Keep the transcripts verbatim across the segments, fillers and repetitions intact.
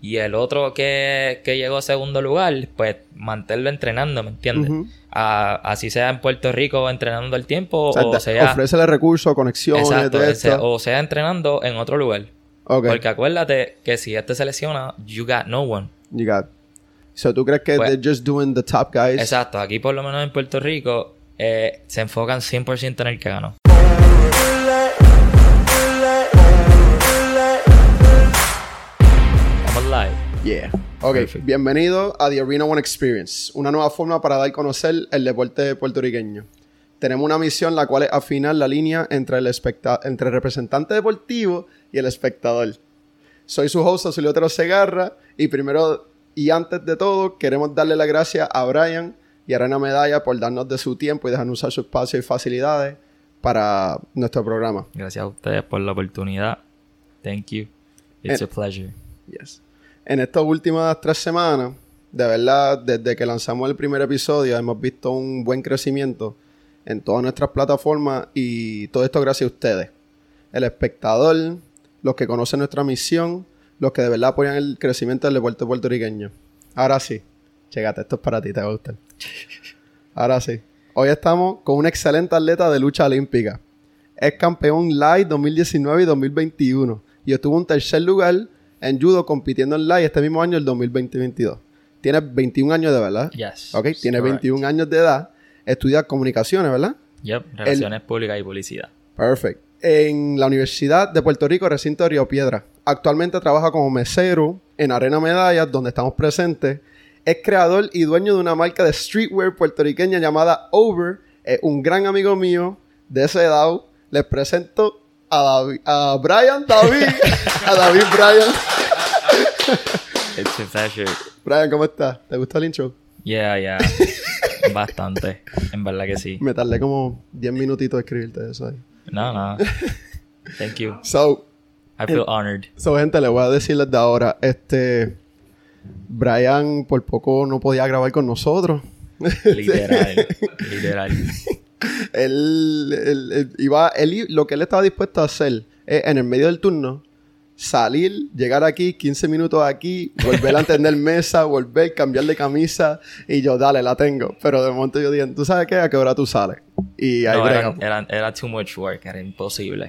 Y el otro que, que llegó a segundo lugar, pues mantenerlo entrenando, ¿me entiendes? Uh-huh. A, así sea en Puerto Rico entrenando el tiempo, o sea... O sea ofrécele recursos, conexiones, exacto, de ese, o sea entrenando en otro lugar. Okay. Porque acuérdate que si este se lesiona, you got no one. You got... So, ¿tú crees que pues, they're just doing the top guys? Exacto. Aquí por lo menos en Puerto Rico eh, se enfocan cien por ciento en el que ganó. Vamos live. Yeah. Ok. Perfect. Bienvenido a The Arena One Experience. Una nueva forma para dar a conocer el deporte puertorriqueño. Tenemos una misión la cual es afinar la línea entre el, especta- entre el representante deportivo y el espectador. Soy su host, Azulio Otero Segarra, y primero y antes de todo queremos darle las gracias a Brian y a Arena Medalla por darnos de su tiempo y dejarnos usar su espacio y facilidades para nuestro programa. Gracias a ustedes por la oportunidad. Thank you. It's en, a pleasure. Yes. En estas últimas tres semanas, de verdad, desde que lanzamos el primer episodio, hemos visto un buen crecimiento en todas nuestras plataformas y todo esto gracias a ustedes. El espectador, los que conocen nuestra misión, los que de verdad apoyan el crecimiento del deporte puertorriqueño. Ahora sí, chégate, esto es para ti, te va a gustar. Ahora sí. Hoy estamos con un excelente atleta de lucha olímpica. Es campeón live dos mil diecinueve y dos mil veintiuno. Y obtuvo un tercer lugar en judo compitiendo en live este mismo año, el dos mil veintidós. Tiene veintiún años de verdad. Yes. Ok, tiene veintiún años de edad. Estudia comunicaciones, ¿verdad? Yep, relaciones el... públicas y publicidad. Perfect. En la Universidad de Puerto Rico, recinto de Río Piedra. Actualmente trabaja como mesero en Arena Medallas, donde estamos presentes. Es creador y dueño de una marca de streetwear puertorriqueña llamada Over. Es un gran amigo mío de esa edad. Les presento a, David, a Brian David. a David Brian. It's a pleasure. Brian, ¿cómo estás? ¿Te gustó el intro? Yeah, yeah. Bastante. En verdad que sí. Me tardé como diez minutitos de escribirte eso ahí. No, no. Thank you. So, I feel honored. So, gente, le voy a decirles de ahora. Este... Brian por poco no podía grabar con nosotros. Literal. literal. él, él, él iba... Él, lo que él estaba dispuesto a hacer es, en el medio del turno, salir, llegar aquí, quince minutos aquí, volver a atender mesa, volver, cambiar de camisa, y yo, dale, la tengo. Pero de momento yo dije, ¿tú sabes qué? ¿A qué hora tú sales? Y ahí no, era, bregamos. era, era too much work, era imposible.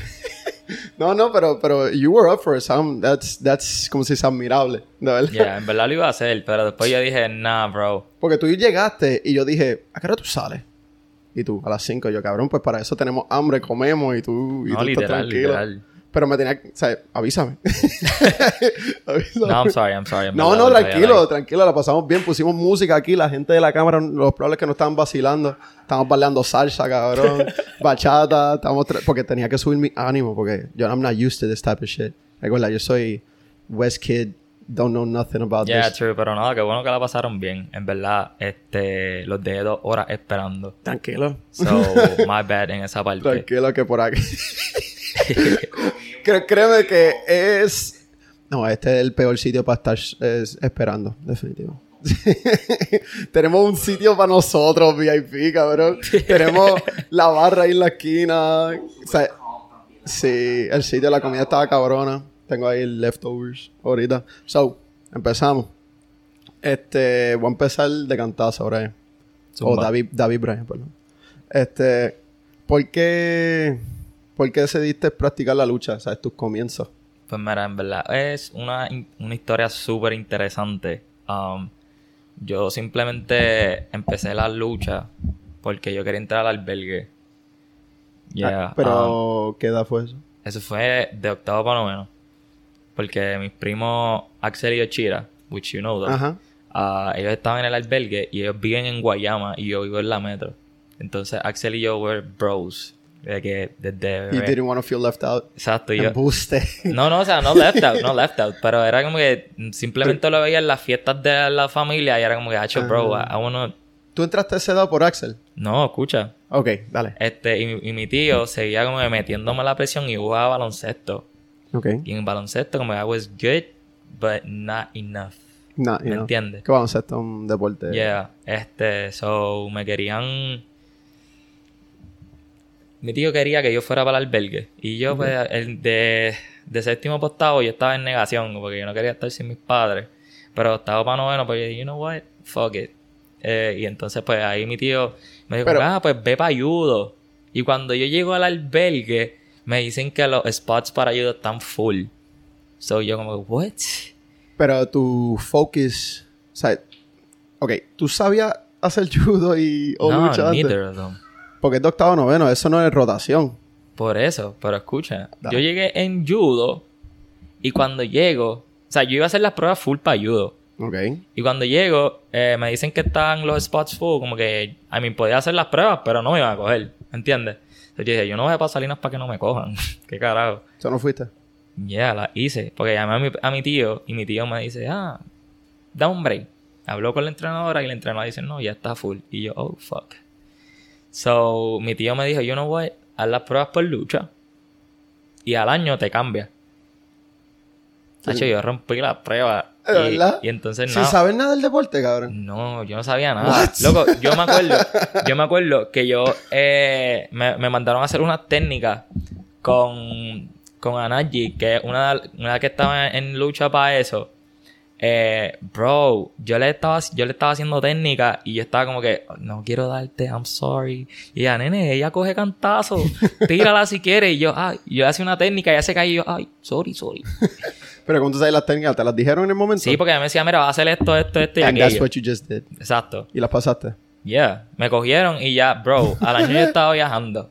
no, no, pero, pero you were up for it, Sam. That's, that's como si es admirable, de verdad. Yeah, en verdad lo iba a hacer, pero después yo dije, nah, bro. Porque tú llegaste y yo dije, ¿a qué hora tú sales? Y tú, a las cinco. Yo, cabrón, pues para eso tenemos hambre, comemos y tú, y no, tú literal, estás tranquilo. Literal. Pero me tenía que... O sea, avísame. avísame. No, I'm sorry, I'm sorry. No, no, tranquilo, tranquilo. La pasamos bien. Pusimos música aquí. La gente de la cámara, los probables que no estaban vacilando. Estamos bailando salsa, cabrón. Bachata. Estamos tra- porque tenía que subir mi ánimo. Porque yo, I'm not used to this type of shit. Recuerda, yo soy West Kid. Don't know nothing about yeah, this. Yeah, true. Pero nada, qué bueno que la pasaron bien. En verdad, este... Los dejé dos horas esperando. Tranquilo. So, my bad en esa parte. Tranquilo que por aquí... Créeme que es... No, este es el peor sitio para estar es, esperando, definitivo. Tenemos un sitio para nosotros, V I P, cabrón. Tenemos la barra ahí en la esquina. O sea, sí, el sitio de la comida estaba cabrona. Tengo ahí leftovers ahorita. So, empezamos. Este, voy a empezar de cantazo, Brian. O David, David Brian, perdón. Este, ¿por qué... ¿Por qué decidiste practicar la lucha? O sea, tus comienzos. Pues mira, en verdad es una, una historia súper interesante. Um, yo simplemente empecé la lucha porque yo quería entrar al albergue. Yeah, ah, pero, um, ¿qué edad fue eso? Eso fue de octavo para noveno. Porque mis primos Axel y Ochira, which you know them, Ajá. Uh, ellos estaban en el albergue y ellos viven en Guayama y yo vivo en la metro. Entonces Axel y yo were bros. De que desde... You didn't want to feel left out. Exacto. Yo... Embuste. No, no, o sea, no left out, no left out. Pero era como que simplemente lo veía en las fiestas de la familia y era como que, hacho, bro, I, I wanna... ¿Tú entraste a esa edad por Axel? No, escucha. Ok, dale. Este, y, y mi tío seguía como que metiéndome la presión y jugaba baloncesto. Ok. Y en baloncesto como que I was good, but not enough. Nah, ¿Me know. entiendes? Que baloncesto es un deporte. Yeah. Este, so, me querían... Mi tío quería que yo fuera para el albergue. Y yo, okay. pues, el de, de séptimo para octavo yo estaba en negación porque yo no quería estar sin mis padres. Pero octavo para noveno, pues yo dije, you know what, fuck it. Eh, y entonces pues ahí mi tío me dijo, pero, ah, pues ve para judo. Y cuando yo llego al albergue, me dicen que los spots para judo están full. So yo como, what? Pero tu focus, o sea, ok, ¿tú sabías hacer judo y o no, lucha antes? neither of them. Porque es de octavo noveno, eso no es rotación. Por eso, pero escucha, Da. yo llegué en judo y cuando llego, o sea, yo iba a hacer las pruebas full para judo. Ok. Y cuando llego, eh, me dicen que están los spots full, como que, I mean, podía hacer las pruebas, pero no me iban a coger, ¿entiendes? Entonces yo dije, yo no voy a pasar Salinas para que no me cojan. ¿Qué carajo? ¿Eso no fuiste? Ya, yeah, la hice. Porque llamé a mi, a mi tío y mi tío me dice, ah, da un break. Habló con la entrenadora y la entrenadora dice, no, ya está full. Y yo, oh, fuck. So, mi tío me dijo, you know what, haz las pruebas por lucha y al año te cambia. Hacho, yo rompí la prueba. ¿De y, verdad? y entonces ¿Sin no. saber nada del deporte, cabrón? No, yo no sabía nada. What? Loco, yo me acuerdo, yo me acuerdo que yo eh, me, me mandaron a hacer unas técnicas con, con Anaji, que es una, una que estaba en lucha para eso. Eh, bro, yo le estaba yo le estaba haciendo técnica y yo estaba como que no quiero darte, I'm sorry. Y ella, nene, ella coge cantazo, tírala si quieres. Y yo, ay, yo hacía una técnica y ella se cae y yo, ay, sorry, sorry. Pero cuando tú sabes las técnicas, ¿te las dijeron en el momento? Sí, porque ella me decía, mira, vas a hacer esto, esto, esto y And aquello. that's what you just did. Exacto. ¿Y las pasaste? Yeah, me cogieron y ya, bro, al año yo estaba viajando.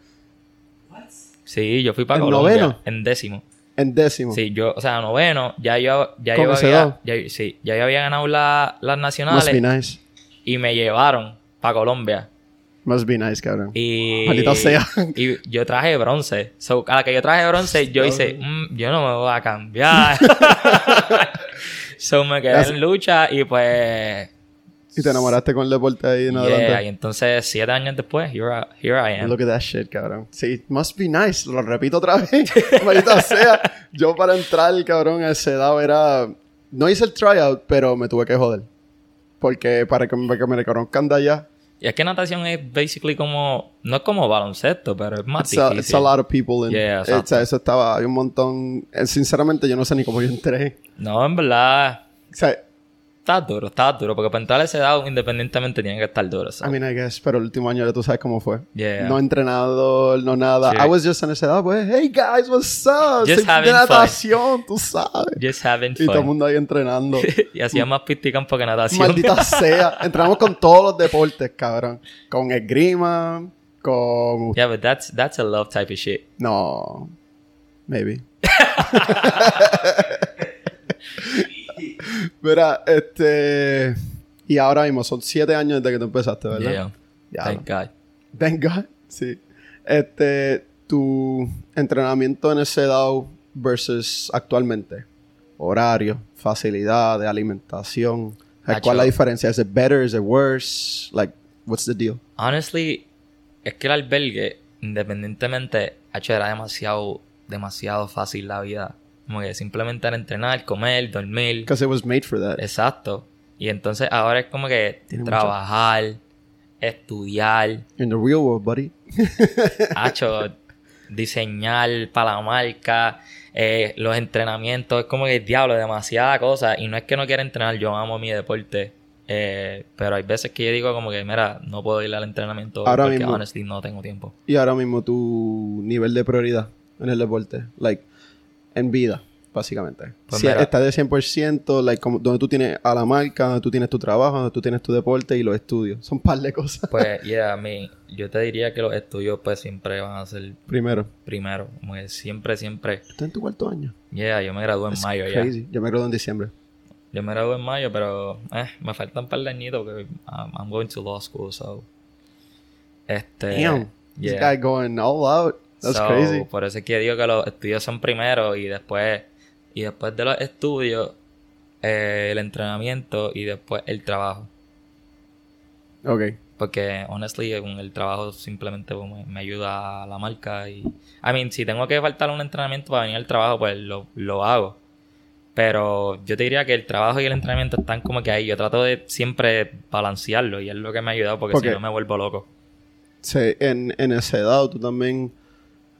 Sí, yo fui para ¿En Colombia. noveno? En décimo. En décimo. Sí, yo, o sea, noveno, ya yo, ya ¿Con yo ese había, dado? ya, sí, ya yo había ganado la, las Must nacionales be nice. y me llevaron para Colombia. Must be nice, cabrón. Y, Maldita sea. y yo traje bronce. So, a la que yo traje bronce, yo hice, mm, yo no me voy a cambiar. So, me quedé That's- en lucha y pues... Y te enamoraste con el deporte ahí en Yeah, adelante. y entonces, siete años después, here I, here I am. Look at that shit, cabrón. Sí, must be nice. Lo repito otra vez. Maldita sea. Yo para entrar, cabrón, a ese edad era... No hice el tryout, pero me tuve que joder. Porque para que, para que me reconozcan de allá... Y es que natación es basically como... No es como baloncesto, pero es más It's a, difícil. it's a lot of people in... Yeah, It's- exacto. eso estaba... Hay un montón... eh, Sinceramente, yo no sé ni cómo yo entré. No, en verdad... O sea... Está duro, está duro. Porque para entrar a esa edad, independientemente, tiene que estar duro. So. I mean, I guess, pero el último año ya tú sabes cómo fue. Yeah. No entrenador, no nada. Sí. I was just en esa edad, pues, hey guys, what's up? Just Soy de having fun. natación, tú sabes. Just having Y todo el fun. mundo ahí entrenando. Y hacía más pisticampo que natación. Maldita sea. Entrenamos con todos los deportes, cabrón. Con esgrima, con... Yeah, but that's, that's a love type of shit. No. Maybe. Mira, este... Y ahora mismo, son siete años desde que tú empezaste, ¿verdad? Yeah. Ya. Thank God. Thank God. Sí. Este... Tu entrenamiento en ese edad versus actualmente. Horario, facilidad de alimentación. ¿Cuál es la Nacho. diferencia? ¿Es it better? ¿Es it worse? Like, what's the deal? Honestly, es que el albergue, independientemente, hecho, era demasiado, demasiado fácil la vida. Como que simplemente era entrenar, comer, dormir. Because it was made for that. Exacto. Y entonces ahora es como que Tiene trabajar, estudiar, In the real world, buddy. hacho, diseñar para la marca, eh, los entrenamientos. Es como que, diablo, demasiada cosa. Y no es que no quiera entrenar, yo amo mi deporte. Eh, pero hay veces que yo digo como que, mira, no puedo ir al entrenamiento Ahora porque, mismo. honestly, no tengo tiempo. Y ahora mismo tu nivel de prioridad en el deporte. Like, en vida, básicamente. Pues Si mira. estás de cien por ciento, like, como, donde tú tienes a la marca, donde tú tienes tu trabajo, donde tú tienes tu deporte y los estudios. Son un par de cosas. Pues, yeah, a mí, yo te diría que los estudios, pues, siempre van a ser Primero. primero. Como que siempre, siempre. ¿Estás en tu cuarto año? Yeah, yo me gradué en That's mayo ya. crazy. Yo me gradué en diciembre. Yo me gradué en mayo, pero eh, me faltan un par de añitos que I'm, I'm going to law school, so... Este... Damn. This yeah. guy going all out. That's So, crazy. Por eso es que digo que los estudios son primero y después... Y después de los estudios, eh, el entrenamiento y después el trabajo. Ok. Porque, honestly, con el trabajo simplemente pues, me, me ayuda a la marca y... I mean, si tengo que faltar un entrenamiento para venir al trabajo, pues lo, lo hago. Pero yo te diría que el trabajo y el entrenamiento están como que ahí. Yo trato de siempre balancearlo y es lo que me ha ayudado porque Porque- si no me vuelvo loco. Sí, en, en esa edad tú también...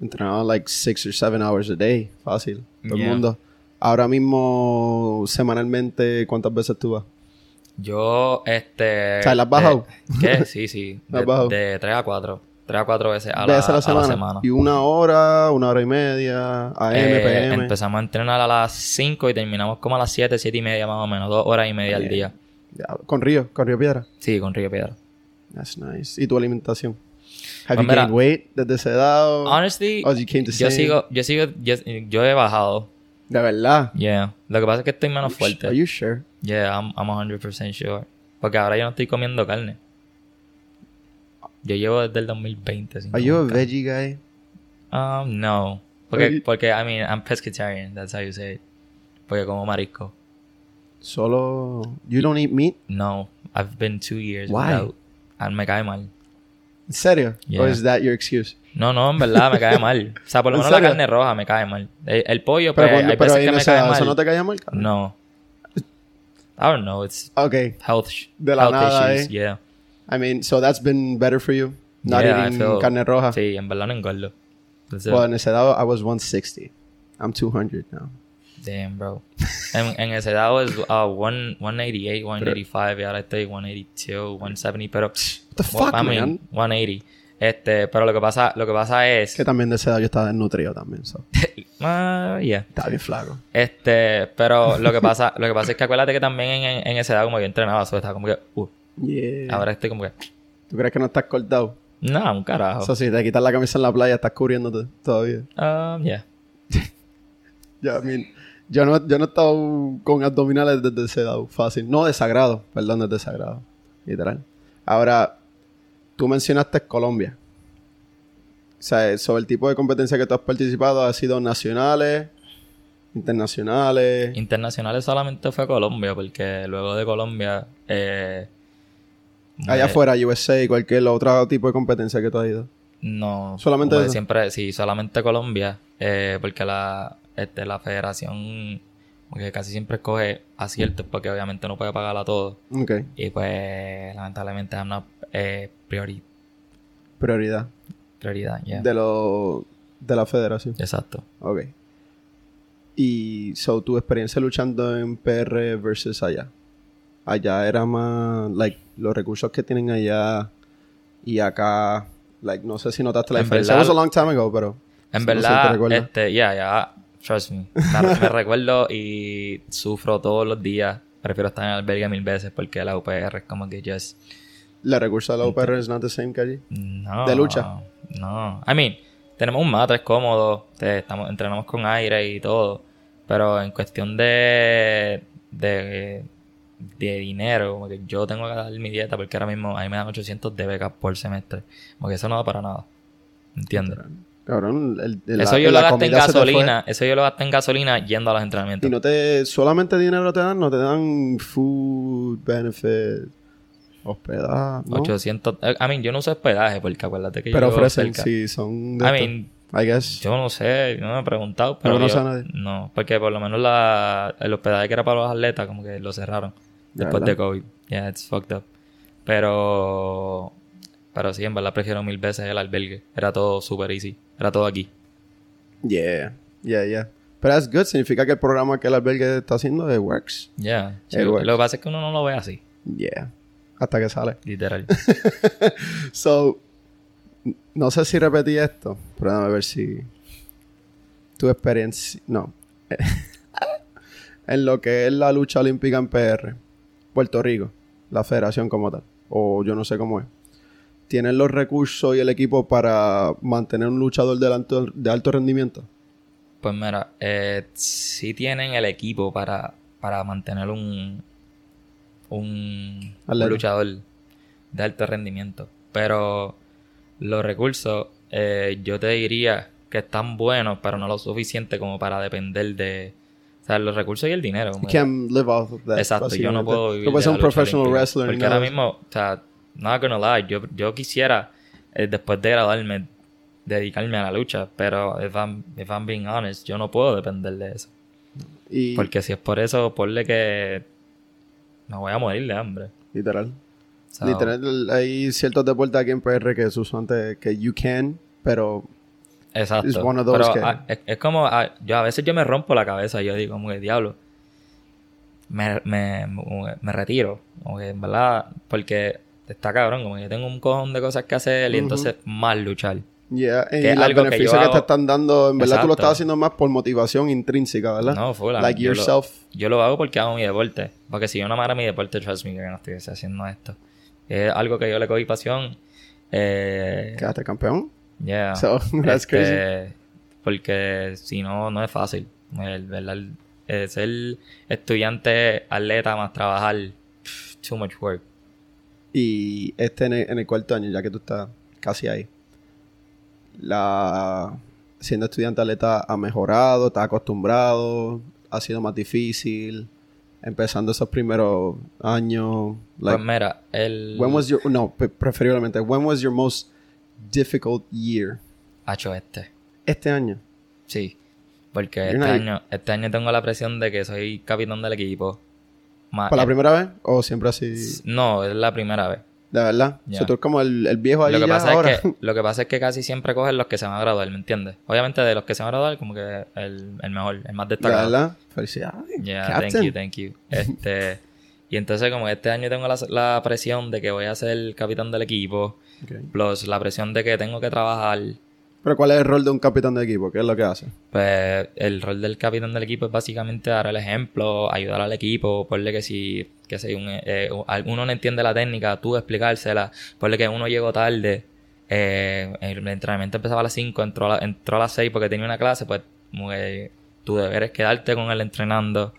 Entrenaba like six or seven hours a day. Fácil. Todo Yeah. el mundo. Ahora mismo, semanalmente, ¿cuántas veces tú vas? Yo, este... O sea, ¿la has bajado? de- ¿Qué? Sí, sí. ¿La has De, bajado? de tres a cuatro. tres a cuatro veces a la, ¿Veces a la a semana? la semana. Y una hora, una hora y media, A M, Eh, P M. empezamos a entrenar a las cinco y terminamos como a las siete, siete y media más o menos. Dos horas y media al Bien. día. Ya, con Río, con Río Piedra. Sí, con Río Piedra. That's nice. ¿Y tu alimentación? Have Pues you mira, gained weight desde ese edad? Honestly, Oh, you came to yo same? sigo, yo sigo, yo, yo he bajado. De verdad. Yeah. Lo que pasa es que estoy menos fuerte. Are you sure? Yeah, I'm, I'm one hundred percent sure. Porque ahora yo no estoy comiendo carne. Yo llevo desde el dos mil veinte sin Are you a comer carne. veggie guy? Um, no. Are Porque, you- porque, I mean, I'm pescatarian. That's how you say it. Porque como marisco. Solo... You don't eat meat? No. I've been two years Why? without. And me cae mal. ¿En serio? Yeah. Or is that your excuse? No, no, en verdad me cae mal. O sea, por lo ¿En menos la serio? carne roja me cae mal. El, el pollo, Pero, pues, cuando- hay pero veces ahí que en me esa cae edad, mal. ¿eso no te caía mal, cabrón? No. I don't know. It's Ok. health, sh- De la health nada, issues. eh. Yeah. I mean, so that's been better for you? Not Yeah, I eating feel- carne roja? Sí, en verdad no engordo. That's it. Well, en esa edad, I was one sixty. I'm two hundred now. Damn, bro. en, en ese edad was uh, one, one eighty-eight, one eighty-five y ahora estoy one eighty-two, one seventy, pero... What the fuck, I mean, man? one eighty. Este, pero lo que pasa, lo que pasa es... Que también de esa edad yo estaba desnutrido también, so. Ah, yeah. Estaba bien flaco. Este, pero lo que pasa, lo que pasa es que acuérdate que también en, en esa edad como yo entrenaba, so estaba como que... Uh, Yeah. ahora estoy como que... ¿Tú crees que no estás cortado? No, un carajo. Eso sí, te quitas la camisa en la playa, estás cubriéndote todavía. Um, yeah. Ya, I mean, yo no, yo no he estado con abdominales desde esa edad, fácil. No, desagrado, perdón, desde desagrado. Literal. Ahora, tú mencionaste Colombia. O sea, sobre el tipo de competencia que tú has participado, ¿ha sido nacionales, internacionales? Internacionales solamente fue Colombia, porque luego de Colombia... Eh, Allá eh, afuera, U S A, cualquier otro tipo de competencia que tú has ido. No. Solamente como que eso. siempre, sí, solamente Colombia. Eh, porque la, este, la federación porque casi siempre escoge aciertos porque obviamente no puede pagar a todos. Ok. Y pues lamentablemente es una eh, priori- Prioridad. prioridad. Yeah. De lo... De la federación. Exacto. Ok. Y, so, tu experiencia luchando en P R versus allá. Allá era más, like, los recursos que tienen allá y acá, like, no sé si notaste la En diferencia. verdad- It was a long time ago, pero... En no sé si te verdad, recuerdas. este, ya, ya, trust me. Me, me recuerdo y sufro todos los días. Prefiero estar en el albergue mil veces porque la U P R es como que just... ¿La recurso de la U P R es not the same que allí? No. ¿De lucha? No. I mean, tenemos un matres cómodo, te- estamos, entrenamos con aire y todo, pero en cuestión de, de, de dinero, como que yo tengo que dar mi dieta porque ahora mismo a mí me dan ochocientos de becas por semestre, como que eso no da para nada, ¿entiendes? Cabrón, el, el- Eso la- yo lo la gasté en comida se te fue. gasolina, eso yo lo gasté en gasolina yendo a los entrenamientos. Y no te... Solamente dinero te dan, no te dan food, benefit, hospedaje, ¿no? ochocientos, eh, I mean, yo no uso hospedaje porque acuérdate que Pero yo vivo ofrecen, cerca. sí, son de I esto, mean, I guess. yo no sé, no me he preguntado, pero conoces yo- a nadie? no, porque por lo menos la, el hospedaje que era para los atletas como que lo cerraron ¿De después de verdad? COVID. Yeah, it's fucked up. Pero pero sí, en verdad prefiero mil veces el albergue. Era todo super easy. Era todo aquí. Yeah, yeah, yeah. Pero that's good. Significa que el programa que el albergue está haciendo, it works. Yeah. Sí, It lo, works. lo que pasa es que uno no lo ve así, Yeah. Hasta que sale. literal. So, n- no sé si repetí esto, pero déjame ver si tu experiencia... No. En lo que es la lucha olímpica en P R, Puerto Rico, la federación como tal, o yo no sé cómo es, ¿tienen los recursos y el equipo para mantener un luchador de alto, de alto rendimiento? Pues mira, eh, sí tienen el equipo para, para mantener un, un, un Atleta. luchador de alto rendimiento. Pero los recursos, eh, yo te diría que están buenos, pero no lo suficiente como para depender de... O sea, los recursos y el dinero. como You que- can't live off of that. Exacto, yo no básicamente. puedo vivir No puedes de ser la un lucha professional olímpica. wrestler. ni Porque nada ahora de eso. mismo, o sea, not gonna lie, yo, yo quisiera, eh, después de graduarme, dedicarme a la lucha, pero if I'm, if I'm being honest, yo no puedo depender de eso. Y, Porque si es por eso, ponle que me voy a morir de hambre. literal. So, Literal, hay ciertos deportes aquí en P R que se usan antes que you can, pero Exacto. It's one of those Pero que... a- es, es como... a, yo a veces yo me rompo la cabeza. Yo digo, como que diablo. Me, me, me, me retiro. Como que, en verdad... Porque está cabrón. Como que yo tengo un cojón de cosas que hacer. Y Ujú. entonces más luchar. Yeah. Que Y es los algo que beneficios yo que, hago- te están dando, en verdad tú lo Exacto. estás haciendo más por motivación intrínseca, ¿verdad? No, full. Like yo yourself. Lo, yo lo hago porque hago mi deporte. Porque si yo no amara mi deporte, trust me, que no estuviese haciendo esto. Es algo que yo le cogí pasión. Eh... Quedaste campeón. Yeah. So, that's Este, crazy. Porque si no, no es fácil. El, ¿verdad? El- el ser estudiante, atleta, más trabajar, pff, too much work. Y este en el, en el cuarto año, ya que tú estás casi ahí, la siendo estudiante atleta ha mejorado, estás acostumbrado, ha sido más difícil, empezando esos primeros años. Like, Pues mira, el... when was your, no, pre- preferiblemente, when was your most difficult year? Hacho este. Este año. Sí. Porque You're este not- año, este año tengo la presión de que soy capitán del equipo. Más- ¿Para la eh, primera vez? ¿O siempre así? No, es la primera vez. De verdad. Ya. O sea, tú eres como el, el viejo ahí Lo que, ya pasa ahora. es que, lo que pasa es que casi siempre cogen los que se van a graduar, ¿me entiendes? Obviamente de los que se van a graduar, como que el, el mejor, el más De destacado. verdad. Felicidades. Yeah, Captain. thank you, thank you. Este, y entonces como este año tengo la, la presión de que voy a ser el capitán del equipo, Okay. plus la presión de que tengo que trabajar, Pero ¿cuál es el rol de un capitán de equipo? ¿Qué es lo que hace? pues el rol del capitán del equipo es básicamente dar el ejemplo, ayudar al equipo, ponle que si, que si un, eh, uno no entiende la técnica, tú explicársela, ponle que uno llegó tarde, eh, el entrenamiento empezaba a las cinco, entró a, la- entró a las seis porque tenía una clase, pues como que tu deber es quedarte con él entrenando.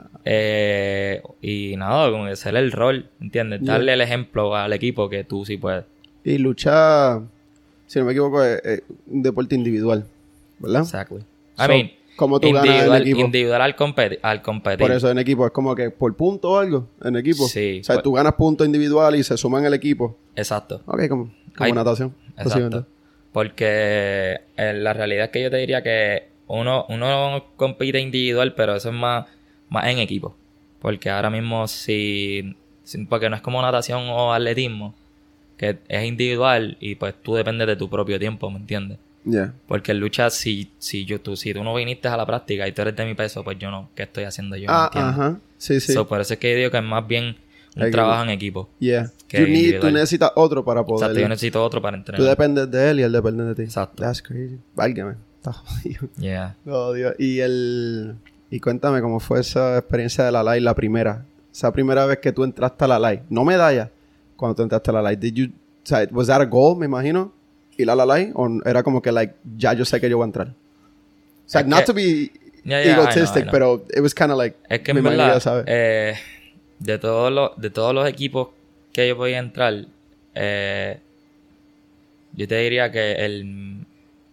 Eh, y nada, como que ser el rol, ¿entiendes? Yeah. Darle el ejemplo al equipo que tú sí puedes. Y luchar, si no me equivoco, es, es un deporte individual, ¿verdad? Exactly. I So, mean, ¿cómo tú ganas en individual, equipo? individual al, competi- al competir. Por eso en equipo es como que por punto o algo en equipo. Sí, O sea, pues- tú ganas punto individual y se suman el equipo. Exacto. Ok, como, como Hay- natación. Exacto. básicamente. Porque eh, la realidad es que yo te diría que uno, uno compite individual, pero eso es más, más en equipo. Porque ahora mismo si, si- porque no es como natación o atletismo, que es individual y pues tú dependes de tu propio tiempo, ¿me entiendes? Yeah. Porque en lucha, si, si, yo, tú, si tú no viniste a la práctica y tú eres de mi peso, pues yo no, ¿qué estoy haciendo yo? ¿Me Ah, entiendes? ajá. Sí, sí. So, por eso es que yo digo que es más bien un Equipo. trabajo en equipo. yeah. que You need, tú individual. necesitas otro para poder. Exacto, yo necesito otro para entrenar. Tú dependes de él y él depende de ti. Exacto. That's crazy. Válgame. Está jodido. Yeah. Oh, Dios. Y el... Y cuéntame cómo fue esa experiencia de la live, la primera. Esa primera vez que tú entraste a la live. No medalla. Cuando tú entraste a la live. Did you... O sea, was that a goal, me imagino? ¿Ir a la live? ¿O era como que, like, ya yo sé que yo voy a entrar? O sea, Es not que- to be Yeah, yeah, I know, egotistic, I know. pero it was kind of like... Es que me en imagino verdad, ya sabes. eh, de, todos los, de todos los equipos que yo podía entrar, eh, yo te diría que el,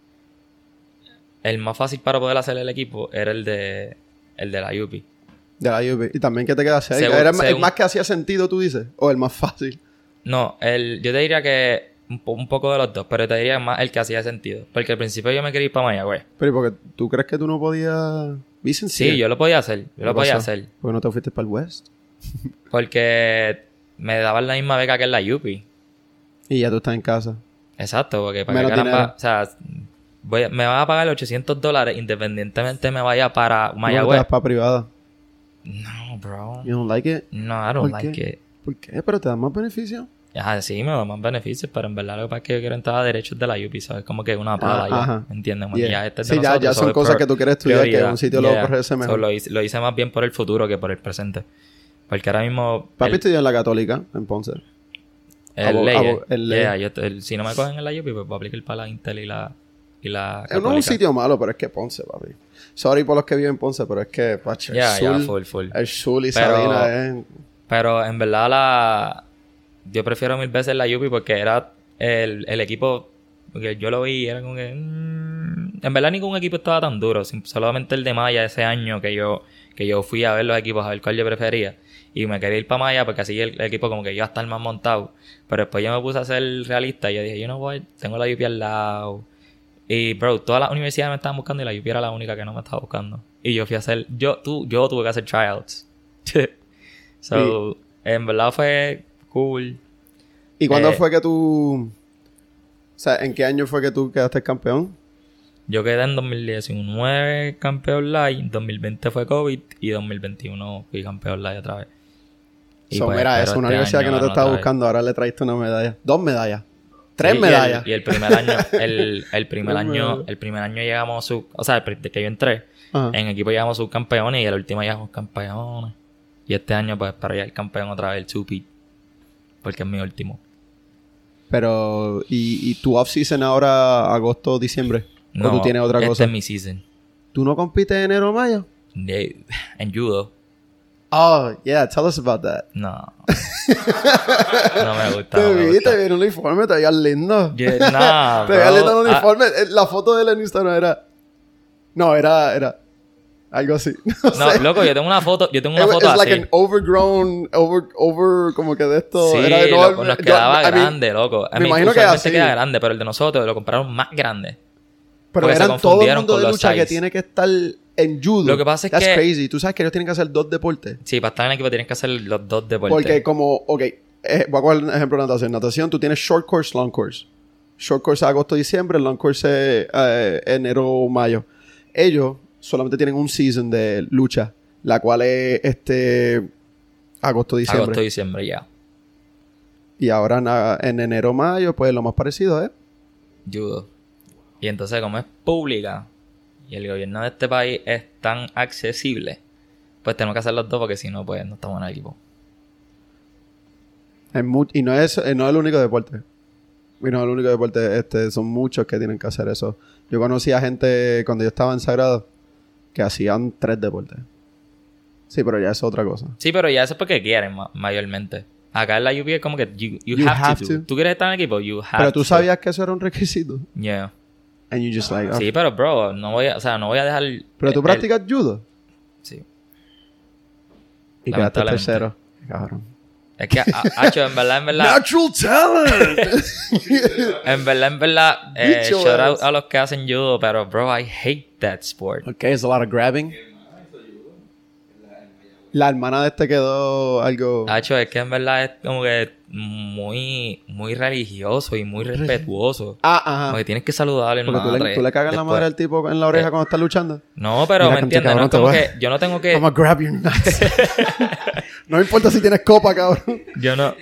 el más fácil para poder hacer el equipo era el de, el de la U P. De la U P. Y también que te quedas cerca. Según- ¿Era el según- más que hacía sentido, tú dices? ¿O el más fácil? No, el, yo te diría que un, po- un poco de los dos, pero te diría más el que hacía sentido. Porque al principio yo me quería ir para Mayagüez. Pero ¿y porque tú crees que tú no podías... Be sincere. Sí, yo lo podía hacer, yo ¿Qué lo podía pasó? hacer. ¿Por qué no te fuiste para el West? Porque me daban la misma beca que en la U P. Y ya tú estás en casa. Exacto, porque para Menos qué caramba, dinero. o sea, voy a- me van a pagar ochocientos dólares independientemente me vaya para ¿Cómo no te Mayagüez. vas para privada? No, bro. You don't like it? No, I don't ¿Por like qué? it. ¿Por qué? ¿Pero te dan más beneficios? Ajá, sí, me da más beneficios, pero en verdad lo que pasa es que yo quiero entrar a derechos de la U P, ¿sabes? Como que una pala Ah, ya, ajá. ¿me entiendes? Como Yeah. que ya este es de Sí, ya, nosotros, ya so son es cosas por que tú quieres estudiar, que prioridad. en un sitio lo Yeah. ofrece mejor. So, lo, hice, lo hice más bien por el futuro que por el presente. Porque ahora mismo... Papi el- estudió en la Católica, en Ponce. El Abo- ley, abo- eh. el ley. Yeah, yo te- el- si no me cogen en la U P, pues voy a aplicar para la Intel y la, y la Es no es un Católica. sitio malo, pero es que Ponce, papi. Sorry por los que viven en Ponce, pero es que, pacho, Ya, el ya, Sul, full, full. el Sul y Pero- Sabina es... Pero en verdad la... Yo prefiero mil veces la U P porque era el, el equipo... Porque yo lo vi y era como que... mm, en verdad ningún equipo estaba tan duro. sim- Solamente el de Maya ese año que yo que yo fui a ver los equipos, a ver cuál yo prefería. Y me quería ir para Maya porque así el, el equipo como que iba a estar más montado. Pero después yo me puse a ser realista y yo dije, you know what, tengo la U P al lado. Y, bro, todas las universidades me estaban buscando y la U P era la única que no me estaba buscando. Y yo fui a hacer... Yo, tú, yo tuve que hacer tryouts. So, en verdad fue cool. ¿Y cuándo Eh, fue que tú... O sea, ¿en qué año fue que tú quedaste campeón? Yo quedé en dos mil diecinueve campeón live, dos mil veinte fue COVID y dos mil veintiuno fui campeón live otra vez. Y so, pues, mira, es una este universidad que no te estaba buscando, ahora le traiste una medalla. Dos medallas. Tres sí, medallas. Y el, y el primer año, el, el primer año, el primer año llegamos a su, o sea, de que yo entré, Ajá. en equipo llegamos subcampeones y el último llegamos campeones. Y este año, pues, para ir al campeón otra vez, el two-peat. Porque es mi último. Pero, ¿y, y tu off-season ahora, agosto, diciembre? No, ¿O tú tienes otra este cosa? es mi season. ¿Tú no compites en enero o mayo? De, en judo. Oh, yeah, tell us about that. No. No me gusta. Te no me vi, gusta. te vi en un uniforme, te veías lindo. Yeah, nah, te veías lindo en un ah, uniforme. La foto de él en Instagram era... No, era... era algo así. No, no sé. Loco, yo tengo una foto... Yo tengo una It, foto it's así. like an overgrown... Over... Over... Como que de esto... Sí, era enorme. loco, nos quedaba yo, grande, I mean, loco. A me mí imagino que así. queda grande, pero el de nosotros lo compraron más grande. Pero Porque eran todo el mundo de lucha que tiene que estar en judo. Lo que pasa es That's que... crazy. Tú sabes que ellos tienen que hacer dos deportes. Sí, para estar en el equipo tienen que hacer los dos deportes. Porque como... Ok. Eh, voy a coger un ejemplo de natación. Natación, tú tienes short course, long course. Short course es agosto, diciembre. Long course es eh, enero, mayo. Ellos solamente tienen un season de lucha. La cual es este... Agosto, diciembre. Agosto, diciembre, ya. Y ahora en, en enero, mayo, pues lo más parecido es... Judo. Y entonces, como es pública y el gobierno de este país es tan accesible, pues tenemos que hacer los dos porque si no, pues no estamos en el equipo. Es mu- y no es, no es el único deporte. Y no es el único deporte. Este, son muchos que tienen que hacer eso. Yo conocí a gente cuando yo estaba en Sagrado que hacían tres deportes. Sí, pero ya es otra cosa. Sí, pero ya eso es porque quieren ma- mayormente. Acá en la U P es como que you, you, You have, have to, to. do. ¿Tú quieres estar en el equipo? You have Pero tú to. sabías que eso era un requisito. Yeah. And you just like... oh. Sí, pero bro, no voy a, o sea, no voy a dejar... Pero tú el- practicas judo. Sí. Y quedaste Lamentablemente. tercero. Cabrón. Es que, a- Hacho, en verdad, en verdad... Natural talent. en verdad, en verdad, eh, Bicho shout out es. a los que hacen judo, pero bro, I hate that sport. Okay, it's a lot of grabbing. La hermana de este quedó algo... Hacho, es que en verdad es como que muy, muy religioso y muy respetuoso. Ah, ajá. Porque tienes que saludar al Porque tú madre. le, tú le cagas la después. madre al tipo en la oreja Eh, cuando está luchando. No, pero Mira, me canto, entiendes, no cabrón, es te como voy a- que yo no tengo que... I'm gonna grab your nuts. No me importa si tienes copa, cabrón. Yo no...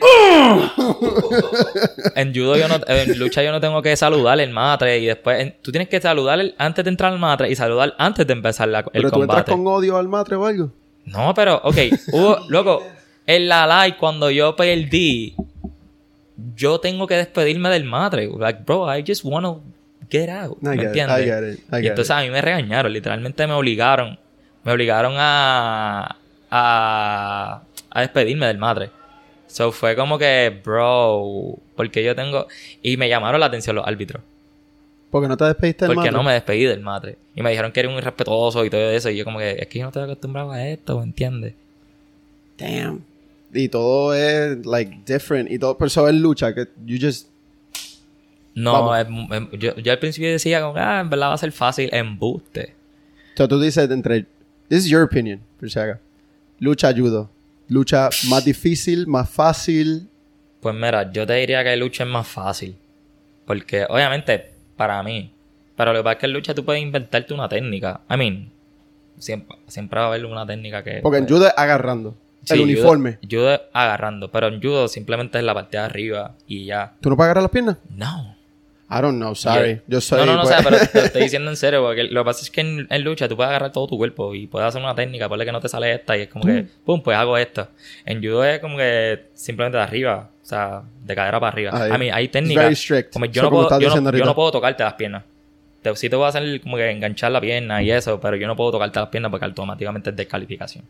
en judo yo no... En lucha yo no tengo que saludar el matre y después... en- tú tienes que saludar el- antes de entrar al matre y saludar antes de empezar la, el Pero tú entras combate. con odio al matre o algo. No, pero... Ok, hubo... Loco, en la live cuando yo perdí... Yo tengo que despedirme del matre. Like, bro, I just wanna get out. I ¿Me get it, entiendes? I get it, I Y get entonces a mí me regañaron. Literalmente me obligaron. Me obligaron a... A... A despedirme del matre. So fue como que, bro... Porque yo tengo... Y me llamaron la atención los árbitros. Porque no te despediste del Porque matre. no me despedí del matre. Y me dijeron que era un irrespetuoso y todo eso. Y yo como que... Es que yo no estoy acostumbrado a esto, ¿me entiendes? Damn. Y todo es, like, different. Y todo... Pero eso es lucha. Que you just... No, Vamos. es- es- yo, yo al principio decía como que... Ah, en verdad va a ser fácil. Embuste. O sea, tú dices entre... This is your opinion, por si haga. Lucha, judo. Lucha más difícil, más fácil. Pues mira, yo te diría que lucha es más fácil. Porque, obviamente, para mí. Pero lo que pasa es que en lucha tú puedes inventarte una técnica. I mean, siempre, siempre va a haber una técnica que... Porque en pues, judo es agarrando. sí, el judo- uniforme. Judo es agarrando. Pero en judo simplemente es la parte de arriba y ya. ¿Tú no puedes agarrar las piernas? No. I don't know, sorry. Yo- Yo soy... no, no, no, pues- o sea, pero te lo estoy diciendo en serio, porque lo que pasa es que en, en lucha tú puedes agarrar todo tu cuerpo y puedes hacer una técnica, ponle que no te sale esta y es como que, pum, pues hago esto. En judo es como que simplemente de arriba, o sea, de cadera para arriba. Ahí. A mí hay It's técnicas, very strict. como yo, So, no como puedo, estás yo, diciendo no, yo ahorita. no puedo tocarte las piernas. Te, sí te voy a hacer como que enganchar la pierna y eso, pero yo no puedo tocarte las piernas porque automáticamente es descalificación.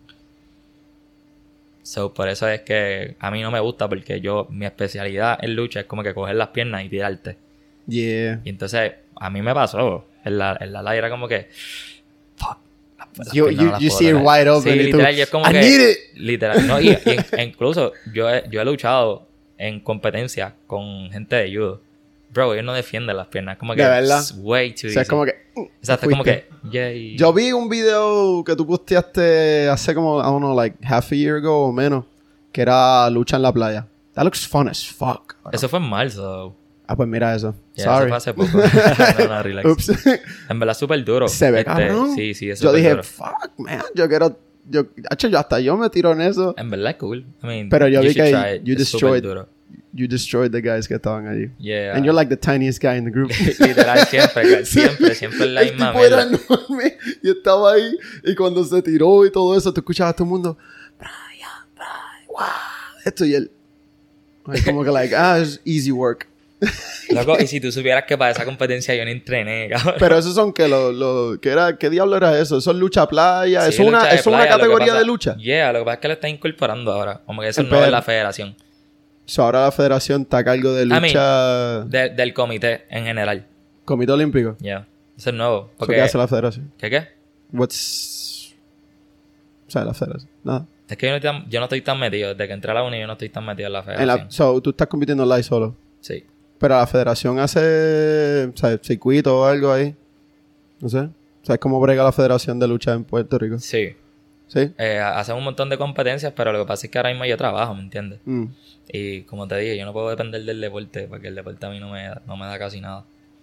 So, por eso es que a mí no me gusta porque yo, mi especialidad en lucha es como que coger las piernas y tirarte. Yeah. Y entonces, a mí me pasó. En la, en la live era como que... Fuck. las- las You- piernas you- no las you puedo see it tocar. wide open Sí, y tú, literal. Y es como "I que... need it". Literal. No, y, y- e incluso yo he, yo he luchado en competencia con gente de judo. Bro, ellos no defienden las piernas. Como que... De verdad. it's way too O sea, es easy. como que... mm, Exacto, te es como fuiste. que... yay. Yo vi un video que tú posteaste hace como, I don't know, like half a year ago o menos, que era lucha en la playa. That looks fun as fuck. Eso fue en marzo. Ah, pues mira eso. Yeah, Sorry. eso fue hace poco. no, no, relax. Oops. En verdad, súper duro. Se ve Este, cabrón. Sí, sí, es Yo súper dije, duro. fuck, man. Yo quiero... Yo, hecho, yo hasta yo me tiro en eso. En verdad es cool. I mean, Pero yo you vi should que try it. you Es súper destroyed- duro. You destroyed the guys que estaban allí. Yeah. And you're like the tiniest guy in the group. Literal, siempre, siempre, siempre es la El misma tipo era mierda. enorme y estaba ahí. Y cuando se tiró y todo eso, tú escuchabas a todo el mundo, Brian, Brian, wow. Esto y él. Like, como que, like, ah, es easy work. Loco, y si tú supieras que para esa competencia yo no entrené, cabrón. Pero esos son que lo, lo que era, ¿qué diablo era eso? Eso es lucha playa, Sí, eso es una, lucha de eso es una playa, lo que categoría pasa- de lucha. Yeah, lo que pasa es que lo están incorporando ahora. Como que eso El no es P R. la federación. So, ahora la federación está a cargo de mean, lucha De- del comité en general. Comité Olímpico. Yeah. Eso es nuevo. So, Porque, ¿qué hace la federación? ¿Qué qué? What's... O sea, la federación. Nada. Es que yo no, estoy tan, yo no estoy tan metido. Desde que entré a la uni yo no estoy tan metido en la En federación. la, so, tú estás compitiendo live solo. Sí. Pero la federación hace, o sea, circuito o algo ahí. No sé. ¿Sabes cómo brega la federación de lucha en Puerto Rico? Sí. ¿Sí? Eh, hacen un montón de competencias, pero lo que pasa es que ahora mismo yo trabajo, ¿me entiendes? Mm. Y como te dije, yo no puedo depender del deporte, porque el deporte a mí no me, da- no me da casi nada.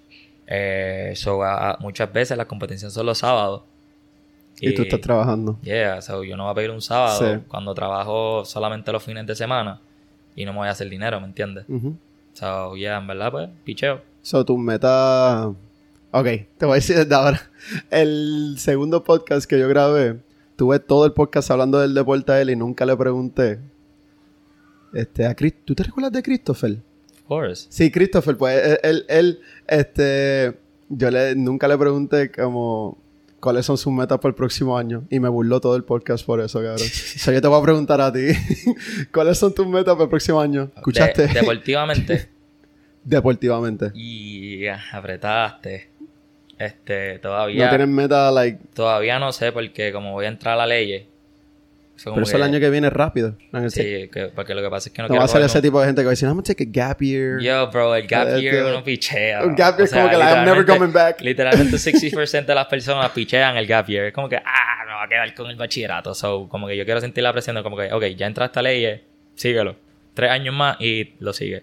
Eh, so, a- a- muchas veces las competencias son los sábados. Y, tú estás trabajando. Yeah, so yo no voy a pedir un sábado Sí. cuando trabajo solamente los fines de semana y no me voy a hacer dinero, ¿me entiendes? Ujú. So, yeah, en verdad, pues, picheo. So, tu meta... Ok, te voy a decir desde ahora. El segundo podcast que yo grabé, tuve todo el podcast hablando del deporte a él y nunca le pregunté. Este, a Chris... ¿Tú te recuerdas de Christopher? Of course. Sí, Christopher, pues él, él, él, este... Yo le, nunca le pregunté como... ¿Cuáles son sus metas para el próximo año? Y me burló todo el podcast por eso, cabrón. O sea, yo te voy a preguntar a ti. ¿Cuáles son tus metas para el próximo año? ¿Escuchaste? De- deportivamente. Deportivamente. Y ah, apretaste. Este, todavía... No tienes meta, like... Todavía no sé porque como voy a entrar a la ley... Eso como Pero eso el año que viene es rápido. No, el sec- Sí, que- porque lo que pasa es que no, no va quiero a ser coger ese un- tipo de gente que va a decir, I'm gonna take a gap year. Yo, bro, el gap Este, year uno pichea. un gap year es como que, like, I'm never literalmente- coming back. Literalmente sesenta por ciento de las personas pichean el gap year. Es como que, ah, me va a quedar con el bachillerato. So, como que yo quiero sentir la presión de como que, ok, ya entraste a ley, síguelo. Tres años más y lo sigue.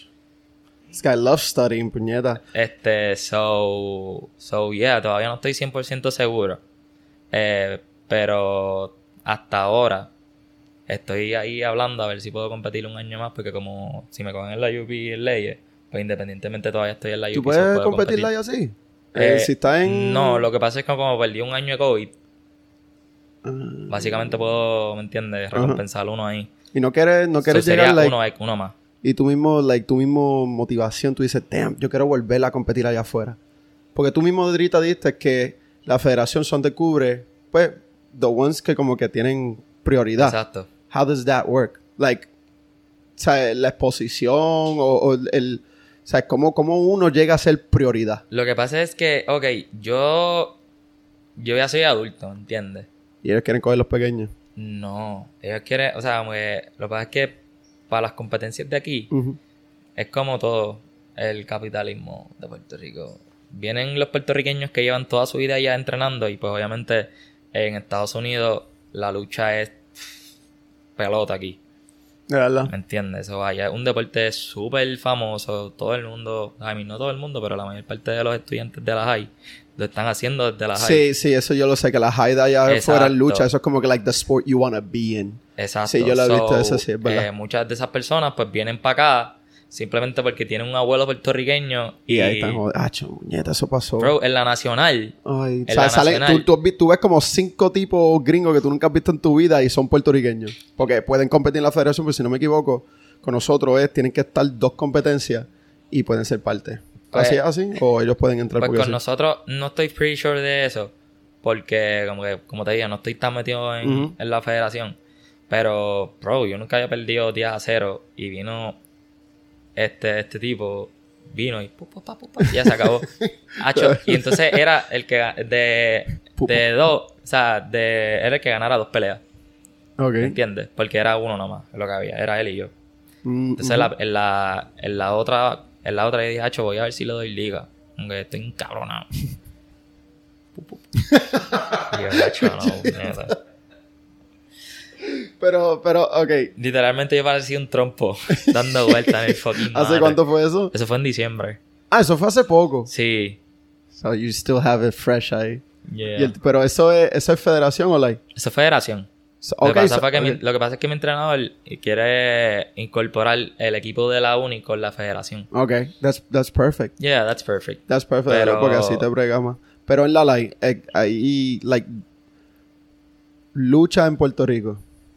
This guy loves studying, puñeta. Este, so, so, yeah, todavía no estoy cien por ciento seguro. Eh, pero hasta ahora estoy ahí hablando a ver si puedo competir un año más, porque como si me cogen en la U P y en leyes, pues independientemente todavía estoy en la U P. ¿Tú so puedes puedo competirla ahí así? Eh, Eh, si estás en... No, lo que pasa es que como perdí un año de COVID, Ah, básicamente puedo, ¿me entiendes? Recompensar uno ahí. y no quieres, no So, quieres sería llegar, like... uno, uno más. Y tú mismo, like, tú mismo motivación, tú dices, damn, yo quiero volver a competir allá afuera. Porque tú mismo ahorita diste que la federación son de cubre, pues, the ones que como que tienen prioridad. Exacto. How does that work? Like, o sea, la exposición o, o el... O sea, ¿cómo, ¿cómo uno llega a ser prioridad? Lo que pasa es que, ok, yo... Yo ya soy adulto, ¿entiendes? Y ellos quieren coger los pequeños. No, ellos quieren, o sea, como que lo que pasa es que para las competencias de aquí Ujú. es como todo el capitalismo de Puerto Rico. Vienen los puertorriqueños que llevan toda su vida ya entrenando y pues obviamente en Estados Unidos la lucha es pelota aquí, De verdad. ¿me entiendes? O vaya, es un deporte súper famoso, todo el mundo, a mí no todo el mundo, pero la mayor parte de los estudiantes de la high lo están haciendo desde la high. Sí, sí, eso yo lo sé, que la high de allá Exacto. fuera en lucha, eso es como que like the sport you wanna be in. Exacto. Sí, yo lo he So, visto, eso sí, es verdad. eh, muchas de esas personas pues vienen para acá simplemente porque tienen un abuelo puertorriqueño y, Y ahí están, joder, ah, muñeta, eso pasó. bro, en la nacional, Ay, en o sea, la salen- nacional. tú, tú has vi- tú ves como cinco tipos gringos que tú nunca has visto en tu vida y son puertorriqueños. Porque pueden competir en la federación, pero si no me equivoco, con nosotros es, tienen que estar dos competencias y pueden ser parte. Pues- ¿Así es así? ¿O ellos pueden entrar pues porque con sí? nosotros no estoy pretty sure de eso porque como que como te digo no estoy tan metido en, Ujú. en la federación, pero bro, yo nunca había perdido diez a cero y vino este este tipo vino y pu, pu, pa, pu, pa, ya se acabó. Hacho, y entonces era el que ga- de Pu, de dos, o sea, de era el que ganara dos peleas, Ok. ¿me entiendes? Porque era uno nomás lo que había, era él y yo. Mm, Entonces ujú. la- en la en la otra en la otra yo dije, "Hacho, voy a ver si le doy liga, aunque estoy encabronado." Pu, pu. Y yo, "Hacho, no, puñeta." Pero, pero, ok. Literalmente yo parecía un trompo dando vueltas en el fucking ¿Hace mate. cuánto fue eso? Eso fue en diciembre. Ah, eso fue hace poco. Sí. So you still have it fresh ahí. Yeah. Y el- pero eso es, eso es federación o like. Eso es federación. So, Lo, que okay, pasa so- fue que okay. mi- lo que pasa es que mi entrenador quiere incorporar el equipo de la uni con la federación. Okay, that's, that's perfect. Yeah, that's perfect. That's perfect. Pero- Porque así te brega más. Pero en la like, eh, ahí, like, lucha en Puerto Rico.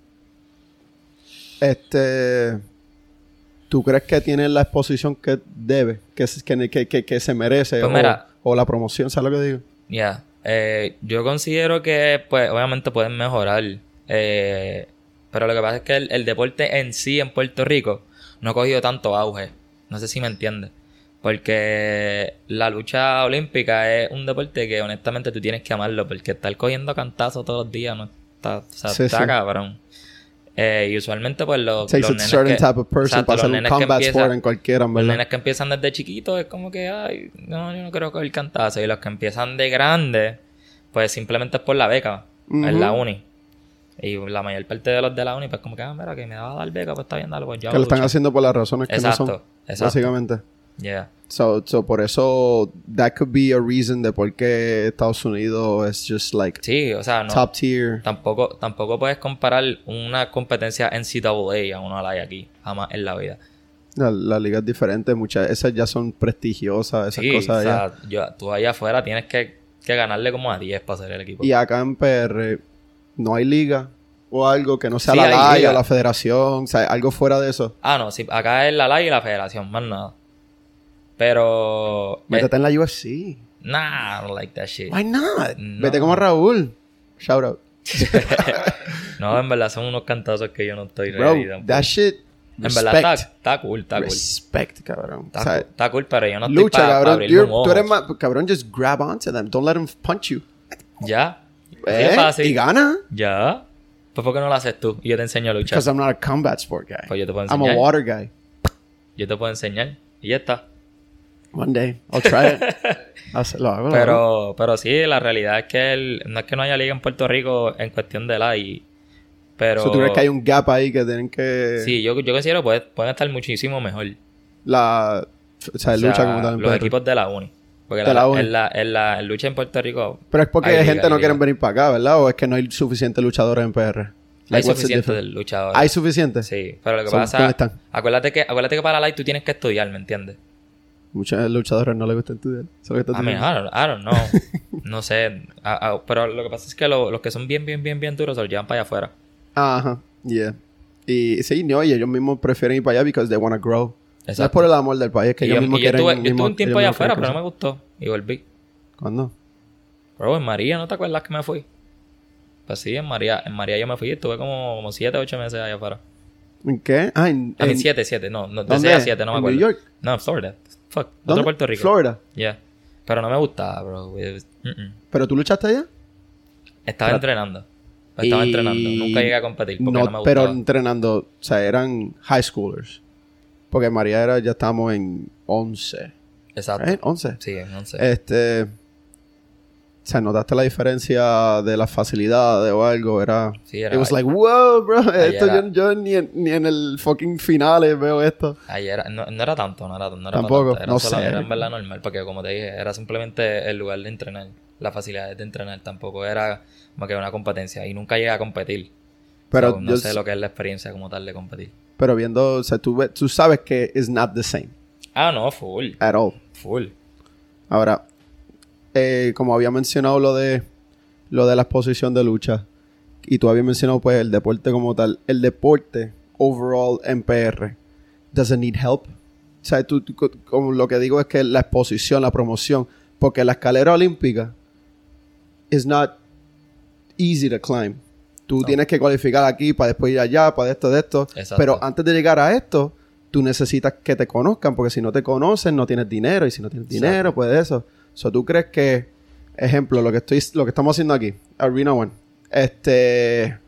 Este, ¿tú crees que tiene la exposición que debe? Que, se- que, que, que, que se merece. Pues o, mira. o la promoción, ¿sabes lo que digo? Yeah. Eh, yo considero que, pues, obviamente pueden mejorar. Eh, pero lo que pasa es que el, el deporte en sí en Puerto Rico no ha cogido tanto auge. No sé si me entiendes. Porque la lucha olímpica es un deporte que honestamente tú tienes que amarlo. Porque estar cogiendo cantazos todos los días no está, o sea, Sí, está sí. cabrón. Eh, y usualmente pues los, Takes los a nenes certain que, type of person exacto, para los hacer un nenes que combat empiezan- sport en cualquiera, en Los ¿verdad? nenes que empiezan desde chiquitos es como que, ay, no, yo no quiero coger cantazo. Y los que empiezan de grande, pues simplemente es por la beca Ujú. en la uni. Y la mayor parte de los de la uni, pues como que, ah, mira, que me va a dar beca, pues está bien, dale, pues yo Que hago lo están lucha. haciendo por las razones que Exacto, no son. exacto. Básicamente. Yeah. So, so por eso, that could be a reason de por qué Estados Unidos es just like Sí, o sea, no, top tier. tampoco, tampoco puedes comparar una competencia N C A A a una la hay aquí, jamás en la vida. La, la liga es diferente, muchas, esas ya son prestigiosas, esas Sí, cosas o sea, allá. yo, tú allá afuera tienes que, que ganarle como a diez para ser el equipo. Y acá en P R no hay liga o algo que no sea Sí, la hay L A I liga. o la federación, o sea, algo fuera de eso. Ah, no, sí, acá es la L A I y la federación, más nada. Pero... Métete en la U F C. Nah, I don't like that shit. Why not? No. Vete como Raúl. Shout out. No, en verdad son unos cantazos que yo no estoy Bro, ready tampoco. that shit. En Respect. verdad está, está cool, está cool. Respect, cabrón. Está, O sea, cool, está cool, pero yo no estoy lucha, para cabrón. abrirle You're- un ojo. tú eres más... Cabrón, just grab onto them. Don't let them punch you. Ya. Así Eh, es fácil. Y gana. Ya. Pues ¿por qué no lo haces tú? Y yo te enseño a luchar. Because I'm not a combat sport guy. Pues yo te puedo I'm a enseñar. water guy. Yo te puedo enseñar. Y ya está. One day. I'll try it. Hace- lo hago, lo hago. Pero, pero sí, la realidad es que el, no es que no haya liga en Puerto Rico en cuestión de la I. Pero... So, ¿tú crees que hay un gap ahí que tienen que... Sí, yo, yo considero que puede- pueden estar muchísimo mejor. La... O sea, O sea, lucha como tal en los P R. equipos de la uni. Porque De la, la uni. En, la, en la en lucha en Puerto Rico Pero es porque hay liga, gente hay no liga. quiere venir para acá, ¿verdad? ¿O es que no hay suficientes luchadores en P R? hay Like, what's the suficientes difference? luchadores. ¿Hay suficientes? Sí, pero lo que So, pasa... ¿dónde están? Acuérdate que, acuérdate que para la live tú tienes que estudiar, ¿me entiendes? Muchos luchadores no les gusta estudiar. Eso es lo que estás I mean, diciendo. I don't, I don't know. No sé. A- a- pero lo que pasa es que lo- los que son bien, bien, bien, bien duros se los llevan para allá afuera. Ajá. Yeah. Y sí, no, y ellos mismos prefieren ir para allá because they want to grow. No es Exacto. por el amor del país, es que Y ellos yo, mismos y yo quieren... estuve, yo mismos- estuve un tiempo ellos allá mismos afuera, quieren pero no me crecer. gustó. Y volví. ¿Cuándo? Bro, en María, ¿no te acuerdas que me fui? Pues sí, en María, en María yo me fui. Estuve como, como siete, ocho meses allá afuera. ¿En qué? Ah, en... A mí en- siete, siete, no. no de ¿Dónde? seis a siete, no me ¿En acuerdo. New York? No, en Florida. Fuck. ¿Dónde? Otro Puerto Rico. Florida. Yeah. Pero no me gustaba, bro. It was- mm-mm. ¿Pero tú luchaste allá? Estaba Pero- entrenando. Estaba Y- entrenando. Nunca llegué a competir porque no, No, me pero gustaba. entrenando, o sea, eran high schoolers. Porque María era, ya estábamos en once. Exacto. ¿Right? once. Sí, no sé. Este... O sea, ¿notaste la diferencia de las facilidades o algo? Era... Sí, era- It was like, wow, bro. Esto era- yo, yo ni, en, ni en el fucking finales veo esto. Ayer no, no era tanto, no era, no era Tampoco, tanto, era no solo- sé. era en verdad normal, porque como te dije, era simplemente el lugar de entrenar, las facilidades de entrenar, tampoco era como que una competencia, y nunca llegué a competir. Pero So, no yo sé s- lo que es la experiencia como tal de competir. Pero viendo... O sea, tú, ve- tú sabes que it's not the same. Ah, no, full, At all. full. Ahora, eh, como había mencionado lo de lo de la exposición de lucha y tú habías mencionado pues el deporte como tal, el deporte overall en P R doesn't need help. O sea, tú, tú- como lo que digo es que la exposición, la promoción, porque la escalera olímpica is not easy to climb. Tú No. tienes que cualificar aquí para después ir allá, para esto, de esto. Exacto. Pero antes de llegar a esto, tú necesitas que te conozcan, porque si no te conocen, no tienes dinero. Y si no tienes dinero, Exacto. pues eso. So, ¿tú crees que, ejemplo, lo que estoy, lo que estamos haciendo aquí, Arena One, este,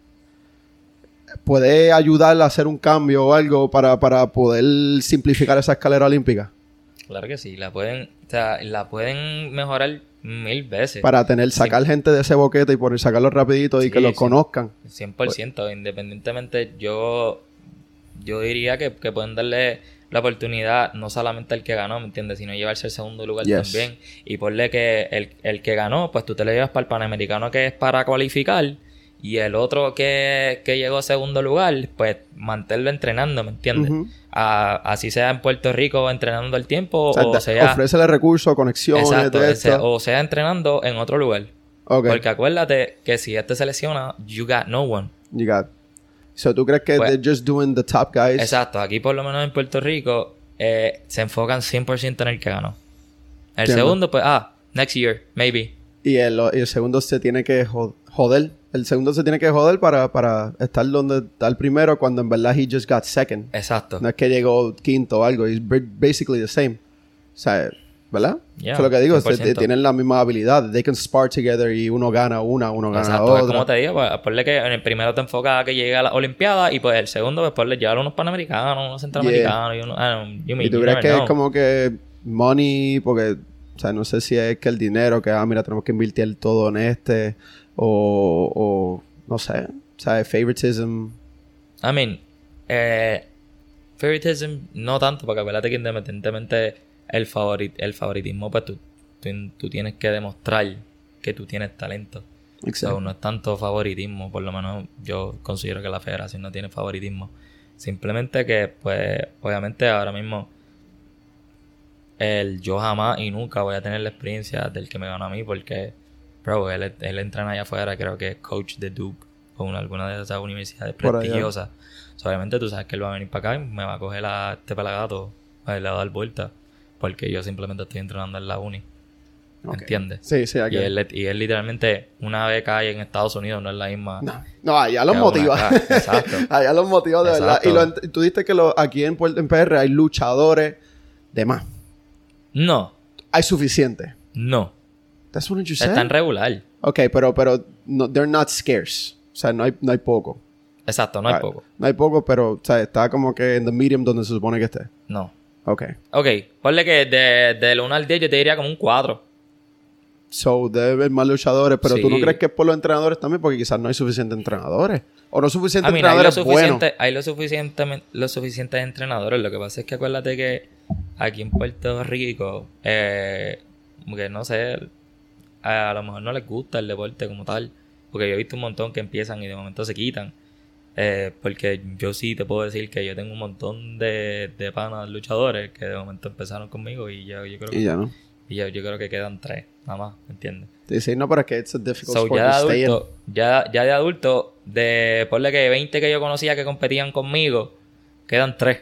puede ayudar a hacer un cambio o algo para, para poder simplificar esa escalera olímpica? Claro que sí, la pueden, o sea, la pueden mejorar Mil veces. Para tener, sacar sí. gente de ese boquete y poner, sacarlo rapidito y sí, que lo sí. conozcan. cien por ciento. Pues. Independientemente, yo yo diría que, que pueden darle la oportunidad no solamente al que ganó, ¿me entiendes? Sino llevarse el segundo lugar yes. también. Y ponle que el, el que ganó, pues tú te lo llevas para el Panamericano, que es para cualificar. Y el otro que, que llegó a segundo lugar, pues mantenerlo entrenando, ¿me entiendes? Uh-huh. A, así sea en Puerto Rico entrenando el tiempo, o sea, o sea ofrécele recursos, conexiones, exacto, de ese, o sea entrenando en otro lugar. Okay. Porque acuérdate que si este se lesiona, you got no one. You got. So, ¿tú crees que pues, they're just doing the top guys? Exacto. Aquí por lo menos en Puerto Rico eh, se enfocan cien por ciento en el que ganó. El ¿Entiendo? Segundo, pues, ah, next year, maybe. Y el, y el segundo se tiene que joder. El segundo se tiene que joder para, para estar donde está el primero cuando en verdad he just got second. Exacto. No es que llegó quinto o algo. It's basically the same. O sea, ¿verdad? Yeah, eso es lo que digo. Es, tienen la misma habilidad. They can spar together y uno gana una, uno gana Exacto. otra. Es como te digo, pues, ponle que en el primero te enfocas a que llegue a la Olimpiada y pues el segundo pues ponle llevar unos panamericanos, unos centroamericanos yeah. y unos... I don't, you mean, ¿Y tú you crees que know. es como que money? Porque, o sea, no sé si es que el dinero que, ah, mira, tenemos que invertir todo en este o... o no sé, o sea, favoritism. I mean, eh, favoritism no tanto, porque acuérdate que independientemente el, favorit, el favoritismo, pues tú, tú, tú tienes que demostrar que tú tienes talento. Exacto. So, no es tanto favoritismo, por lo menos yo considero que la federación no tiene favoritismo. Simplemente que, pues, obviamente ahora mismo el yo jamás y nunca voy a tener la experiencia del que me ganó a mí, porque... Bro, él, él entrena allá afuera, creo que es coach de Duke o una, alguna de esas universidades prestigiosas. So, obviamente tú sabes que él va a venir para acá y me va a coger a este pelagato, a le va a dar vuelta, porque yo simplemente estoy entrenando en la uni. Okay. ¿Entiendes? Sí, sí, aquí. Y él, y él literalmente, una beca ahí en Estados Unidos no es la misma. No, no allá los motiva. Exacto. Allá los motiva de Exacto. verdad. Y lo, tú dijiste que lo, aquí en, en P R hay luchadores de más. No. Hay suficiente. No. That's what you said. Están regular. Ok, pero, pero no, they're not scarce. O sea, no hay, no hay poco. Exacto, no hay right. poco. No hay poco, pero o sea, está como que en the medium donde se supone que esté. No. Ok. Ok, ponle que de, del uno al diez yo te diría como un cuatro. So, debe haber más luchadores, pero sí. ¿tú no crees que es por los entrenadores también? Porque quizás no hay suficientes entrenadores. O no suficientes I mean, entrenadores hay lo buenos. Hay lo suficiente, los suficientes entrenadores. Lo que pasa es que acuérdate que aquí en Puerto Rico, eh, que no sé... A lo mejor no les gusta el deporte como tal, porque yo he visto un montón que empiezan y de momento se quitan, eh, porque yo sí te puedo decir que yo tengo un montón de, de panas luchadores que de momento empezaron conmigo y ya yo creo que, y ya no y ya, yo creo que quedan tres nada más, ¿me entiendes? Sí, sí, no, pero es que it's a difficult so, sport ya de to stay adulto, in. ya, ya de adulto de ponle que veinte que yo conocía que competían conmigo quedan tres,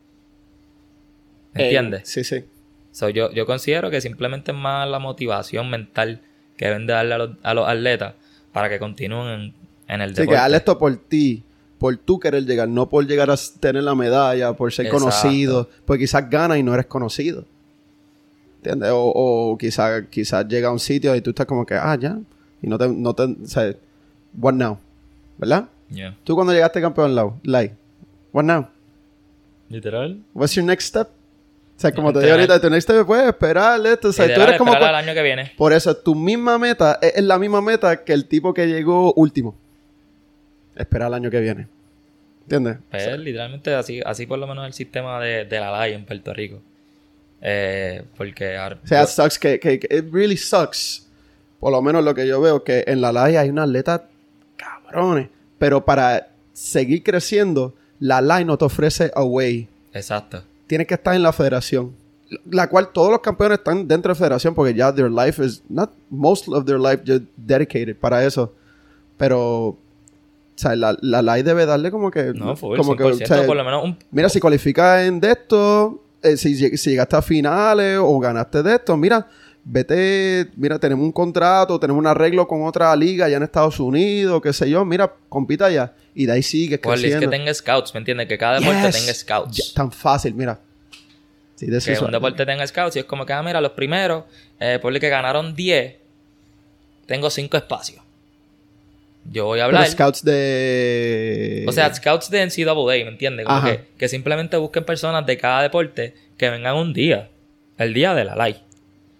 ¿me entiendes? Eh, sí, sí. So, yo, yo considero que simplemente es más la motivación mental que deben de darle a los, a los atletas para que continúen en, en el sí, deporte. Sí, que darle esto por ti, por tú querer llegar, no por llegar a tener la medalla, por ser Exacto. conocido, porque quizás ganas y no eres conocido. ¿Entiendes? O, o quizás quizás llega a un sitio y tú estás como que, ah, ya, y no te, no te, o sea, what now? ¿Verdad? Yeah. Tú cuando llegaste campeón, Lau, like, what now? Literal. What's your next step? O sea, como te digo ahorita, tu next step puedes esperar esto. O sea, tú eres como... al año que viene. Por eso, tu misma meta es, es la misma meta que el tipo que llegó último. Esperar el año que viene. ¿Entiendes? Pues, o sea, literalmente así, así por lo menos el sistema de, de la L A I en Puerto Rico. Eh, porque... O sea, yo, sucks que, que, que... It really sucks. Por lo menos lo que yo veo, que en la L A I hay una atleta cabrones. Pero para seguir creciendo, la L A I no te ofrece a way. Exacto. Tienes que estar en la federación, la cual todos los campeones están dentro de la federación porque ya their life is not most of their life just dedicated para eso, pero o sea, la, la L A I debe darle como que no, full, como que o sea, por lo menos un... mira, si cualificas en de esto, eh, si, si llegaste a finales o ganaste de esto, mira, vete, mira, tenemos un contrato, tenemos un arreglo con otra liga allá en Estados Unidos, qué sé yo, mira, compita allá. Y de ahí sigues creciendo. Es que tenga scouts, ¿me entiendes? Que cada deporte yes. tenga scouts. Ya, tan fácil, mira. Sí, que un suerte. deporte tenga scouts y es como que, ah, mira, los primeros, eh, por el que ganaron diez, tengo cinco espacios. Yo voy a hablar... Pero scouts de... O sea, scouts de N C A A, ¿me entiendes? Como que, que simplemente busquen personas de cada deporte que vengan un día. El día de la L A I.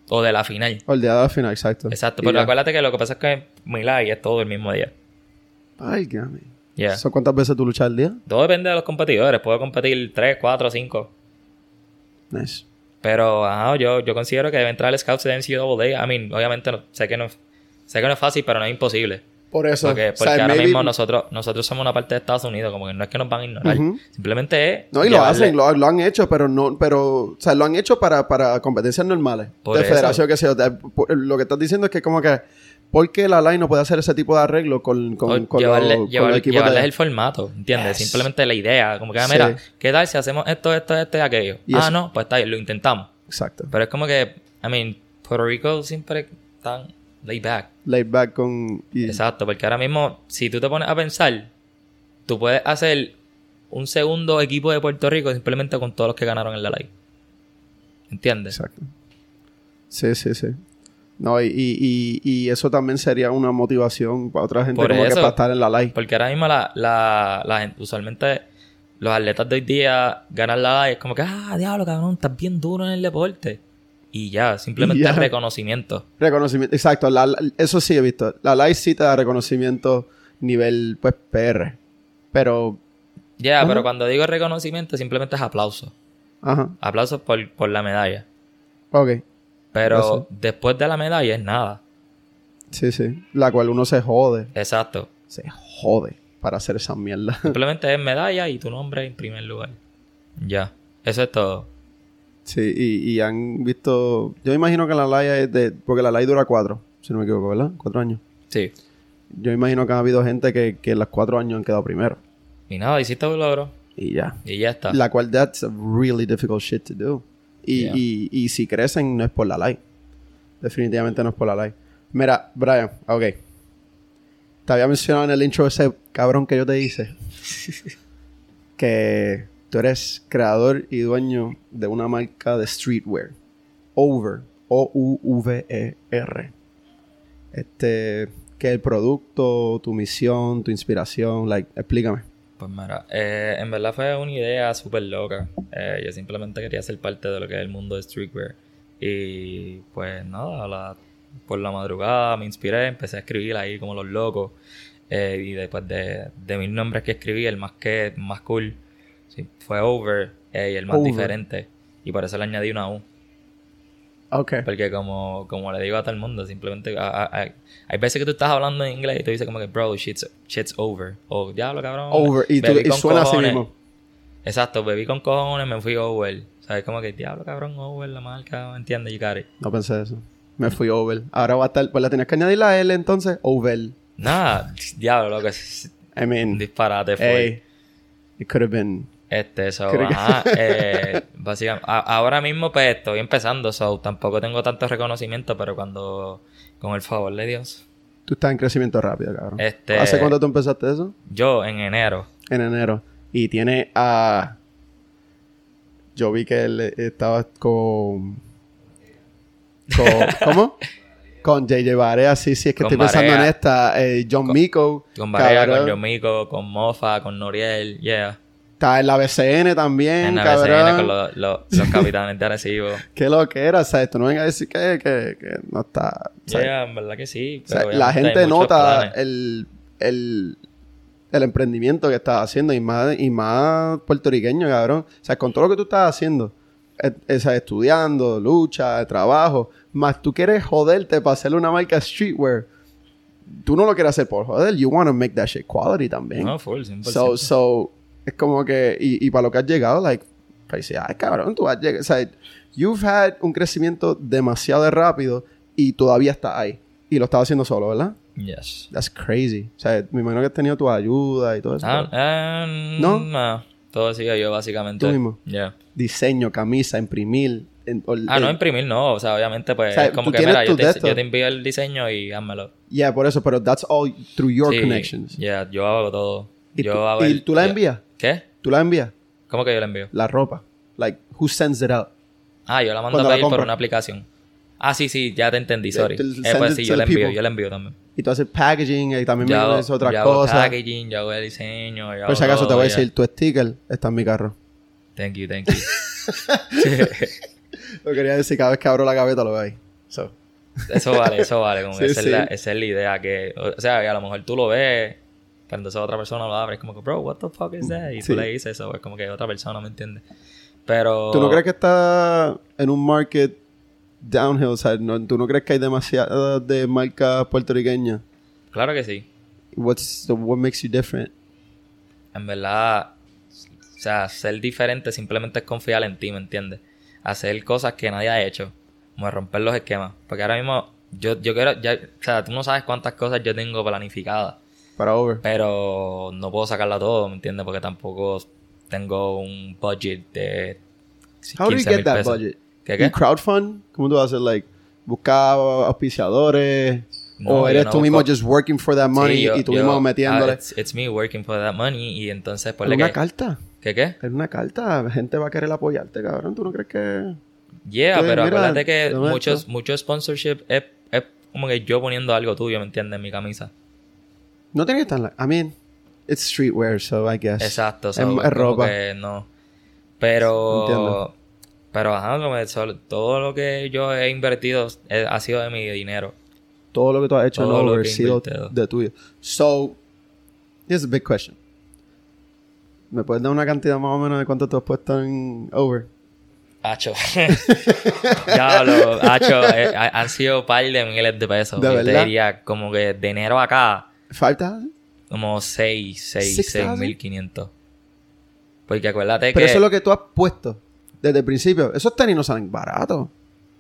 O de la final. O el día de la final, exacto. Exacto, Y pero ya. acuérdate que lo que pasa es que mi live es todo el mismo día. Ay, gami. Yeah. ¿So cuántas veces tú luchas al día? Todo depende de los competidores. Puedo competir tres, cuatro, cinco. Nice. Pero ajá, yo, yo considero que debe entrar el Scouts de N C A A. I mean, obviamente no, sé, que no, sé que no es fácil, pero no es imposible. Por eso. Porque, porque o sea, ahora maybe- mismo nosotros nosotros somos una parte de Estados Unidos. Como que no es que nos van a ignorar. Ujú. Simplemente es... No, y lo llevarle- hacen, lo, lo han hecho, pero no, pero, o sea, lo han hecho para, para competencias normales. Por de eso. federación, que sea. De- por- Lo que estás diciendo es que como que, ¿por qué la line no puede hacer ese tipo de arreglo con, con, o con, llevarle, los, con llevar- los equipos llevarles de... el formato, ¿entiendes? Yes. Simplemente la idea. Como que, ah, Sí. mira, ¿qué tal si hacemos esto, esto, esto y aquello? Y ah, eso- no, pues está bien, lo intentamos. Exacto. Pero es como que, I mean, Puerto Rico siempre tan laid back. Laid back con... y- Exacto, porque ahora mismo, si tú te pones a pensar, tú puedes hacer un segundo equipo de Puerto Rico simplemente con todos los que ganaron en la live. ¿Entiendes? Exacto. Sí, sí, sí. No, y, y, y, y eso también sería una motivación para otra gente Por como que eso. para estar en la live. Porque ahora mismo la, la, la gente, usualmente los atletas de hoy día ganan la live, es como que, ah, diablo, cabrón, estás bien duro en el deporte. Y ya, simplemente Y ya. reconocimiento. Reconocimiento, exacto. La- la- eso sí he visto. La live sí te da reconocimiento nivel, pues, P R. Pero, Ya, Ajá. pero cuando digo reconocimiento, simplemente es aplauso. ajá, Aplausos por, por la medalla. ok. Pero Eso. después de la medalla es nada. Sí, sí. La cual uno se jode. Exacto. Se jode para hacer esa mierda. Simplemente es medalla y tu nombre en primer lugar. Ya. Eso es todo. Sí, y, y han visto... Yo imagino que la live es de... Porque la live dura cuatro, si no me equivoco, ¿verdad? Cuatro años. Sí. Yo imagino que ha habido gente que, que en los cuatro años han quedado primero. Y nada, hiciste un logro. Y ya. Y ya está. La cual, that's a really difficult shit to do. Y, Yeah. y, y si crecen, no es por la live. Definitivamente no es por la live. Mira, Brian, ok. Te había mencionado en el intro ese cabrón que yo te hice. Que tú eres creador y dueño de una marca de streetwear. Over. O U V E R. Este... ¿Qué es el producto, tu misión, tu inspiración? Like, explícame. Pues mira, eh, en verdad fue una idea súper loca. Eh, yo simplemente quería ser parte de lo que es el mundo de streetwear. Y pues nada, a la- por la madrugada me inspiré, empecé a escribir ahí como los locos. Eh, y después de, de mil nombres que escribí, el más que más cool sí, fue Over eh, y el más Over. diferente. Y por eso le añadí una U. Ok. Porque como, como le digo a todo el mundo, simplemente... a- a- a- hay veces que tú estás hablando en inglés y tú dices como que, bro, shit's, shit's over. O, diablo, cabrón. Over. Y, tú, bebí y con suena así cojones. mismo. Exacto, bebí con cojones, me fui over. ¿Sabes? Como que, diablo, cabrón, over, la marca, ¿me entiendes? You got it. No pensé eso. Me fui over. Ahora va a estar... Pues le tenías que añadir la L entonces. Over. Nada, diablo, lo que es I mean... un disparate fue. Hey. It could have been... Este, so, Creo que- ajá, eh, básicamente, a- ahora mismo pues estoy empezando, so, tampoco tengo tanto reconocimiento, pero cuando, con el favor de Dios, Tú estás en crecimiento rápido, cabrón. Este- ¿Hace cuánto tú empezaste eso? yo en enero, En enero. Y tiene a... Yo vi que él eh, estaba con... con ¿Cómo? Con J J Barea, sí, sí, es que Con estoy pensando Barea. en esta. eh, John Mico. con Barea, cabrón. con Yomico, con Mofa, con Noriel, yeah, Está en la B C N también, en la cabrón. B C N con los, los, los capitanes de Arecibo. Qué lo que era, ¿sabes? Tú no vengas a decir que, que, que no está... ¿sabes? Yeah, en verdad que sí. O sea, pero la obviamente gente hay muchos nota planes. el, el, el emprendimiento que estás haciendo y más, y más puertorriqueño, cabrón. O sea, con todo lo que tú estás haciendo, eh, eh, ¿sabes? Estudiando, lucha, trabajo, más tú quieres joderte para hacerle una marca streetwear. Tú no lo quieres hacer por joder. You want to make that shit quality también. No, full, cien por ciento. So, so, es como que, y, y para lo que has llegado, like, felicidades, cabrón, tú has llegado, o sea, you've had un crecimiento demasiado rápido y todavía estás ahí. Y lo estás haciendo solo, ¿verdad? Yes. That's crazy. O sea, me imagino que has tenido tu ayuda y todo eso. Ah, eh, ¿No? no. Todo sigue yo, básicamente. Tú mismo. Yeah. Diseño, camisa, imprimir. en- o- Ah, no eh, imprimir, no. O sea, obviamente, pues, O sea, es como tú que, tienes mira, yo tus de te, estos. yo te envío el diseño y házmelo. Yeah, por eso, pero that's all through your Sí, connections. Yeah, yo hago todo. ¿Y, yo tú, hago y el- tú la yo- envías? ¿Qué? ¿Tú la envías? ¿Cómo que yo la envío? La ropa. Like, who sends it out? Ah, yo la mando Cuando a la pedir por compras. una aplicación. Ah, sí, sí, ya te entendí, sorry. Tú- tú Eh, send pues it sí, to yo the la envío, people. yo la envío también. Y tú haces packaging y también Yo me hago, haces otras yo hago cosas. packaging, yo hago el diseño. Yo Por hago si acaso te todo, voy a ya. decir, tu sticker está en mi carro. Thank you, thank you. Lo quería decir, cada vez que abro la gaveta lo veo ahí. So. Eso vale, eso vale. Como Sí, que esa, sí. es la, esa es la idea. que O sea, que a lo mejor tú lo ves, pero entonces otra persona lo abre. Es como que, bro, what the fuck is that? Y Sí. tú le dices eso. Es como que otra persona, ¿me entiendes? Pero... ¿Tú no crees que está en un market downhill? O sea, ¿no, ¿tú no crees que hay demasiadas de marcas puertorriqueñas? Claro que sí. What's the, what makes you different? En verdad, o sea, ser diferente simplemente es confiar en ti, ¿me entiendes? Hacer cosas que nadie ha hecho. Como romper los esquemas. Porque ahora mismo, yo, yo quiero, ya, o sea, tú no sabes cuántas cosas yo tengo planificadas. Para over. Pero no puedo sacarla todo, ¿me entiendes? Porque tampoco tengo un budget de How do you quince get mil that pesos. budget? ¿Qué, qué? ¿You crowdfund? ¿Cómo tú haces? Like, buscar auspiciadores. No, o eres yo no tú mismo busco- just working for that money Sí, yo- y tú yo- mismo ah, metiéndole. it's, it's me working for that money. Y entonces, Es ponle una que... carta. ¿Qué qué? Es una carta. La gente va a querer apoyarte, cabrón. ¿Tú no crees que...? Yeah, Sí, pero mira, acuérdate que dame muchos, esto. muchos sponsorship es, es como que yo poniendo algo tuyo, ¿me entiendes? En mi camisa. No tiene que estar... la- I mean, it's streetwear, so I guess. Exacto. Es, so, es como ropa. que no. Pero... Entiendo. Pero ajá, como que solo- todo lo que yo he invertido eh, ha sido de mi dinero. Todo lo que tú has hecho en Todo lo over que ha sido invertido. de tuyo. So, here's a big question. ¿Me puedes dar una cantidad más o menos de cuánto tú has puesto en over? Hacho. Diablo, hacho. eh, ha- han sido un par de miles de pesos. ¿De Yo te verdad? diría como que de enero acá, ¿Falta? como seis, seis, Six seis thousand? mil quinientos. Porque acuérdate Pero que... eso es lo que tú has puesto desde el principio. Esos tenis no salen baratos.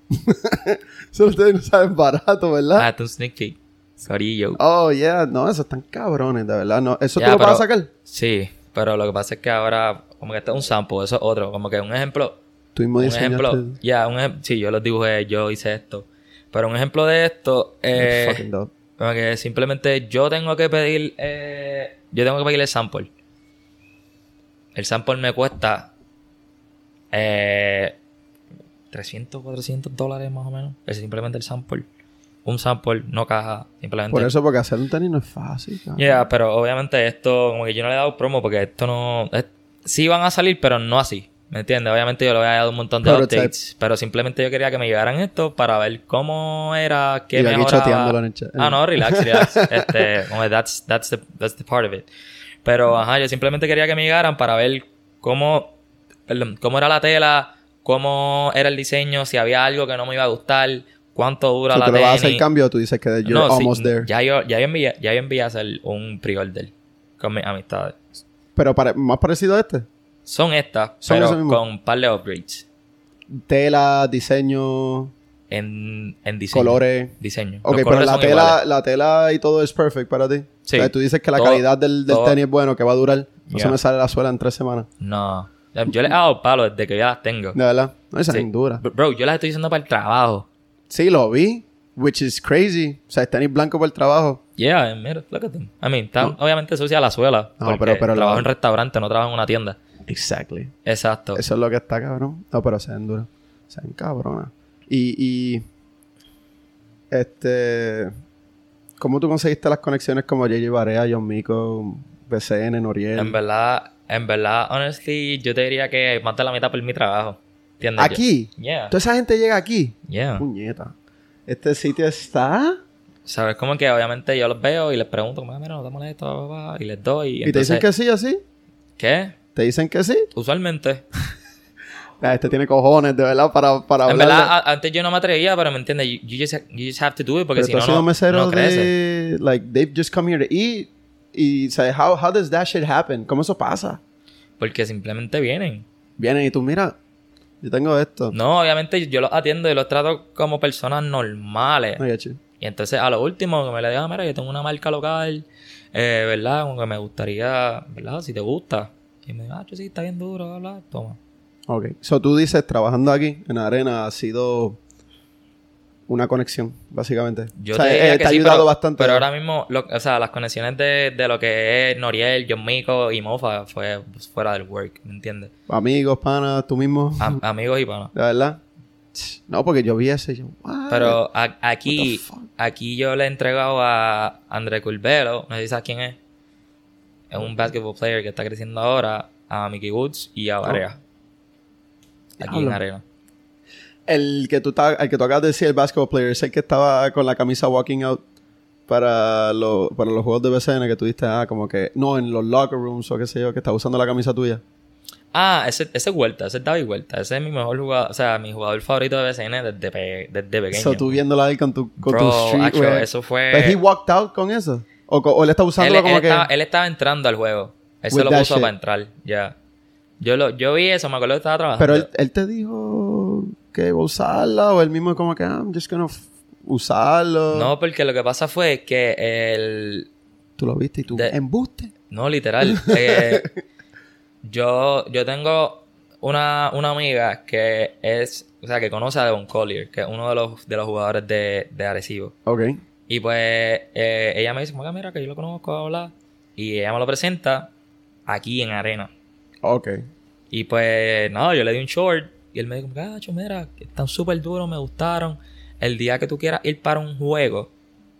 Esos tenis no salen baratos, ¿verdad? Ah, tú un sneak peek. Corillo. Oh, yeah. No, esos están cabrones, de verdad. No, ¿eso Ya, tú lo vas a pero- sacar? Sí, pero lo que pasa es que ahora, como que este es un sample, eso es otro. Como que un ejemplo, Tú mismo un diseñaste... ejemplo, ya, un ejem- sí, yo los dibujé, yo hice esto. Pero un ejemplo de esto, eh, Fucking dope. como que simplemente yo tengo que pedir, eh, yo tengo que pedir el sample. El sample me cuesta, eh, trescientos, cuatrocientos dólares más o menos. Es simplemente el sample. Un sample, no caja, simplemente. Por eso, porque hacer un tenis no es fácil. cabrón. Yeah, pero obviamente esto, como que yo no le he dado promo porque esto no... es- sí van a salir, pero no así. ¿Me entiendes? Obviamente yo le había dado un montón de Prototype. updates, pero simplemente yo quería que me llegaran esto para ver cómo era, qué Y aquí mejoraba. choteándolo en el chat. Ah, no, relax, relax. este, como que that's, that's, the, that's the part of it. Pero, ajá, yo simplemente quería que me llegaran para ver cómo, perdón, cómo era la tela, cómo era el diseño, si había algo que no me iba a gustar, cuánto dura So, la ¿tú le vas a hacer tenis. cambio o tú dices que you're No, sí, almost there? ya yo, ya yo envié, ya yo envié a hacer un pre-order con mis amistades. Pero pare- más parecido a este. Son estas, Son pero eso mismo. con un par de upgrades. Tela, diseño, En, en diseño. colores. Diseño. Ok, Los pero colores la son tela, iguales. la tela y todo es perfect para ti. Sí. O sea, tú dices que la Todo- calidad del, del todo- tenis es bueno, que va a durar. No se Yeah. me sale la suela en tres semanas. No. Yo les he dado palo desde que ya las tengo. De verdad. No, esa Sí. es dura. Bro, yo las estoy usando para el trabajo. Sí, lo vi. Which is crazy. O sea, es tenis blanco por el trabajo. Yeah, mira, look at them. I mean, está obviamente sucia la suela. No, porque pero- pero trabajo la- en restaurante, no trabajo en una tienda. Exactly. Exacto. Eso es lo que está cabrón. No, pero se ven duras. Se ven cabronas. Y, y... Este... ¿Cómo tú conseguiste las conexiones como J J Barea, John Mico, B C N, Noriel? En verdad, en verdad, honestly, yo te diría que más de la mitad por mi trabajo. ¿Entiendes? ¿Aquí? Yo- yeah. ¿Toda esa gente llega aquí? Yeah. Puñeta. Este sitio está... ¿Sabes? Como que obviamente yo los veo y les pregunto, como, "Ah, mira, no te molesta, bla, bla, bla", y les doy. ¿Y te dicen que sí, así? ¿Qué? ¿Te dicen que sí? Usualmente. Ah, este tiene cojones, de verdad, para, para En hablar. verdad, a- antes yo no me atrevía, pero me entiendes, you, you just, you just have to do it porque Pero si tú no, has sido no, mesero no crece. de... Like, they've just come here to eat. Y, o sea, how, how does that shit happen? ¿Cómo eso pasa? Porque simplemente vienen. Vienen y tú, mira, yo tengo esto. No, obviamente yo los atiendo y los trato como personas normales. No, ya, chill. Y entonces a lo último que me le digo, "Ah, mira, yo tengo una marca local, eh, ¿verdad? Como que me gustaría, ¿verdad? Si te gusta. Y me dice, ah, sí, está bien duro, bla, bla, toma. Ok. So, tú dices, trabajando aquí en Arena ha sido una conexión, básicamente. Yo o sea, te diría eh, que te ha sí, ayudado pero, bastante. pero ahora mismo, lo- o sea, las conexiones de, de lo que es Noriel, John Mico y Mofa fue pues, fuera del work, ¿me entiendes? Amigos, panas, tú mismo. Am- amigos y panas. ¿De verdad? No, porque yo vi ese y yo, what? Pero a- aquí, What the fuck? aquí yo le he entregado a André Curbelo, no sé si sabes quién es. Es un basketball player que está creciendo ahora, a Mickey Woods y a Barea. Aquí en Diablo. Arena. El que tú, ta- el que tú acabas de decir, el basketball player, es el que estaba con la camisa walking out para, lo, para los juegos de B C N, que tú diste, ah, como que, no, en los locker rooms o qué sé yo, que está usando la camisa tuya. Ah, ese, ese es Huerta, ese es David Huerta. Ese es mi mejor jugador, o sea, mi jugador favorito de B C N desde, pe- desde pequeño. So, tú viéndola ahí con tu, con Bro, tu street, acho, güey. eso fue... But he walked out con eso. O, co- o él está usándolo él, como él que... estaba, él estaba entrando al juego. Él se With lo that puso shit. para entrar, ya. Yo lo, yo vi eso, me acuerdo que estaba trabajando. Pero él, él te dijo que iba a usarla, o él mismo como que, ah, I'm just gonna f- usarlo. No, porque lo que pasa fue que el... Tú lo viste y tú, De- embuste. No, literal. eh, yo, yo tengo una, una amiga que es... O sea, que conoce a Devon Collier, que es uno de los, de los jugadores de, de Arecibo. Ok. Y pues eh, ella me dice, "Mira, mira, que yo lo conozco, hablar". Y ella me lo presenta aquí en Arena. Ok. Y pues, nada, yo le di un short. Y él me dijo, gacho, mira, que están súper duros, me gustaron. El día que tú quieras ir para un juego,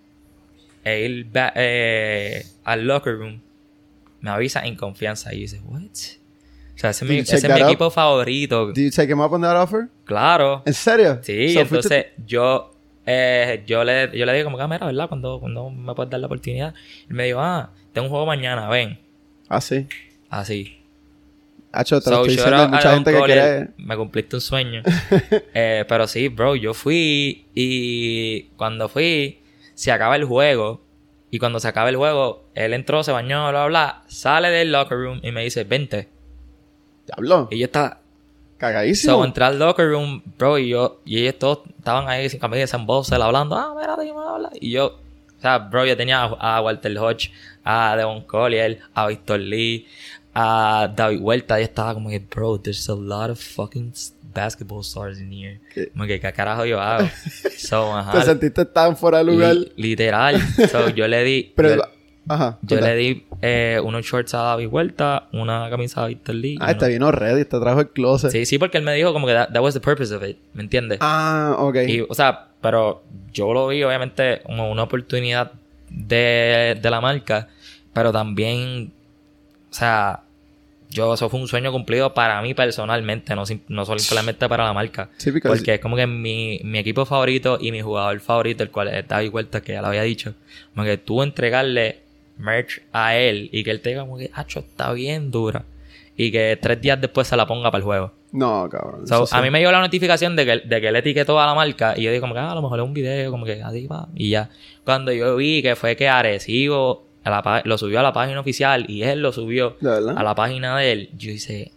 e ir ba- eh, al locker room, me avisa en confianza. Y yo dice, what? O sea, ese es mi, Did you ese es check mi that out? equipo favorito. Did you take him up on that offer? Claro. ¿En serio? Sí, So, entonces fuiste- yo, eh, yo, le, yo le digo como que, "Ah, mira, ¿verdad? Cuando, cuando me puedes dar la oportunidad". Él me dijo, ah, tengo un juego mañana, ven. Ah, sí. Así. Hacho, te lo So, estoy shout diciendo, hay out a mucha Don gente que Collier, quiere... Me cumpliste un sueño. eh, pero sí, bro, yo fui y cuando fui, se acaba el juego. Y cuando se acaba el juego, él entró, se bañó, bla, bla, bla. Sale del locker room y me dice, vente. Diablo. Y yo estaba... Cagadísimo. So, entré al locker room, bro, y yo... Y ellos todos estaban ahí sin camisa, en Boston, hablando. Ah, mira, dime, habla. Y yo... O sea, bro, yo tenía a, a Walter Hodge, a Devon Collier, a Víctor Lee, a David Huerta. Y estaba como que, bro, there's a lot of fucking basketball stars in here. ¿Qué? Como que, ¿qué carajo yo hago? So, ajá. Te sentiste tan fuera de lugar. li- literal. So, yo le di... Pero... yo, Ajá. yo cuenta. le di eh, unos shorts a David Huerta, una camisa a Víctor Lee. Ah, y te uno- vino ready. Te trajo el closet. Sí, sí, porque él me dijo como que that, that was the purpose of it. ¿Me entiendes? Ah, ok. Y, o sea, pero yo lo vi obviamente como una oportunidad de, de la marca, pero también, o sea, yo eso fue un sueño cumplido para mí personalmente, no, sim- no simplemente para la marca. Sí, because- Porque es como que mi, mi equipo favorito y mi jugador favorito, el cual es David Huerta, que ya lo había dicho, como que tú entregarle merch a él y que él te diga como que, acho, está bien dura. Y que tres días después se la ponga para el juego. No, cabrón. So, eso sí. a mí me llegó la notificación de que, de que él etiquetó a la marca y yo dije como que ah, a lo mejor es un video, como que así va, y ya. Cuando yo vi que fue que Arecibo a la pa- lo subió a la página oficial y él lo subió ¿De verdad? a la página de él, yo hice,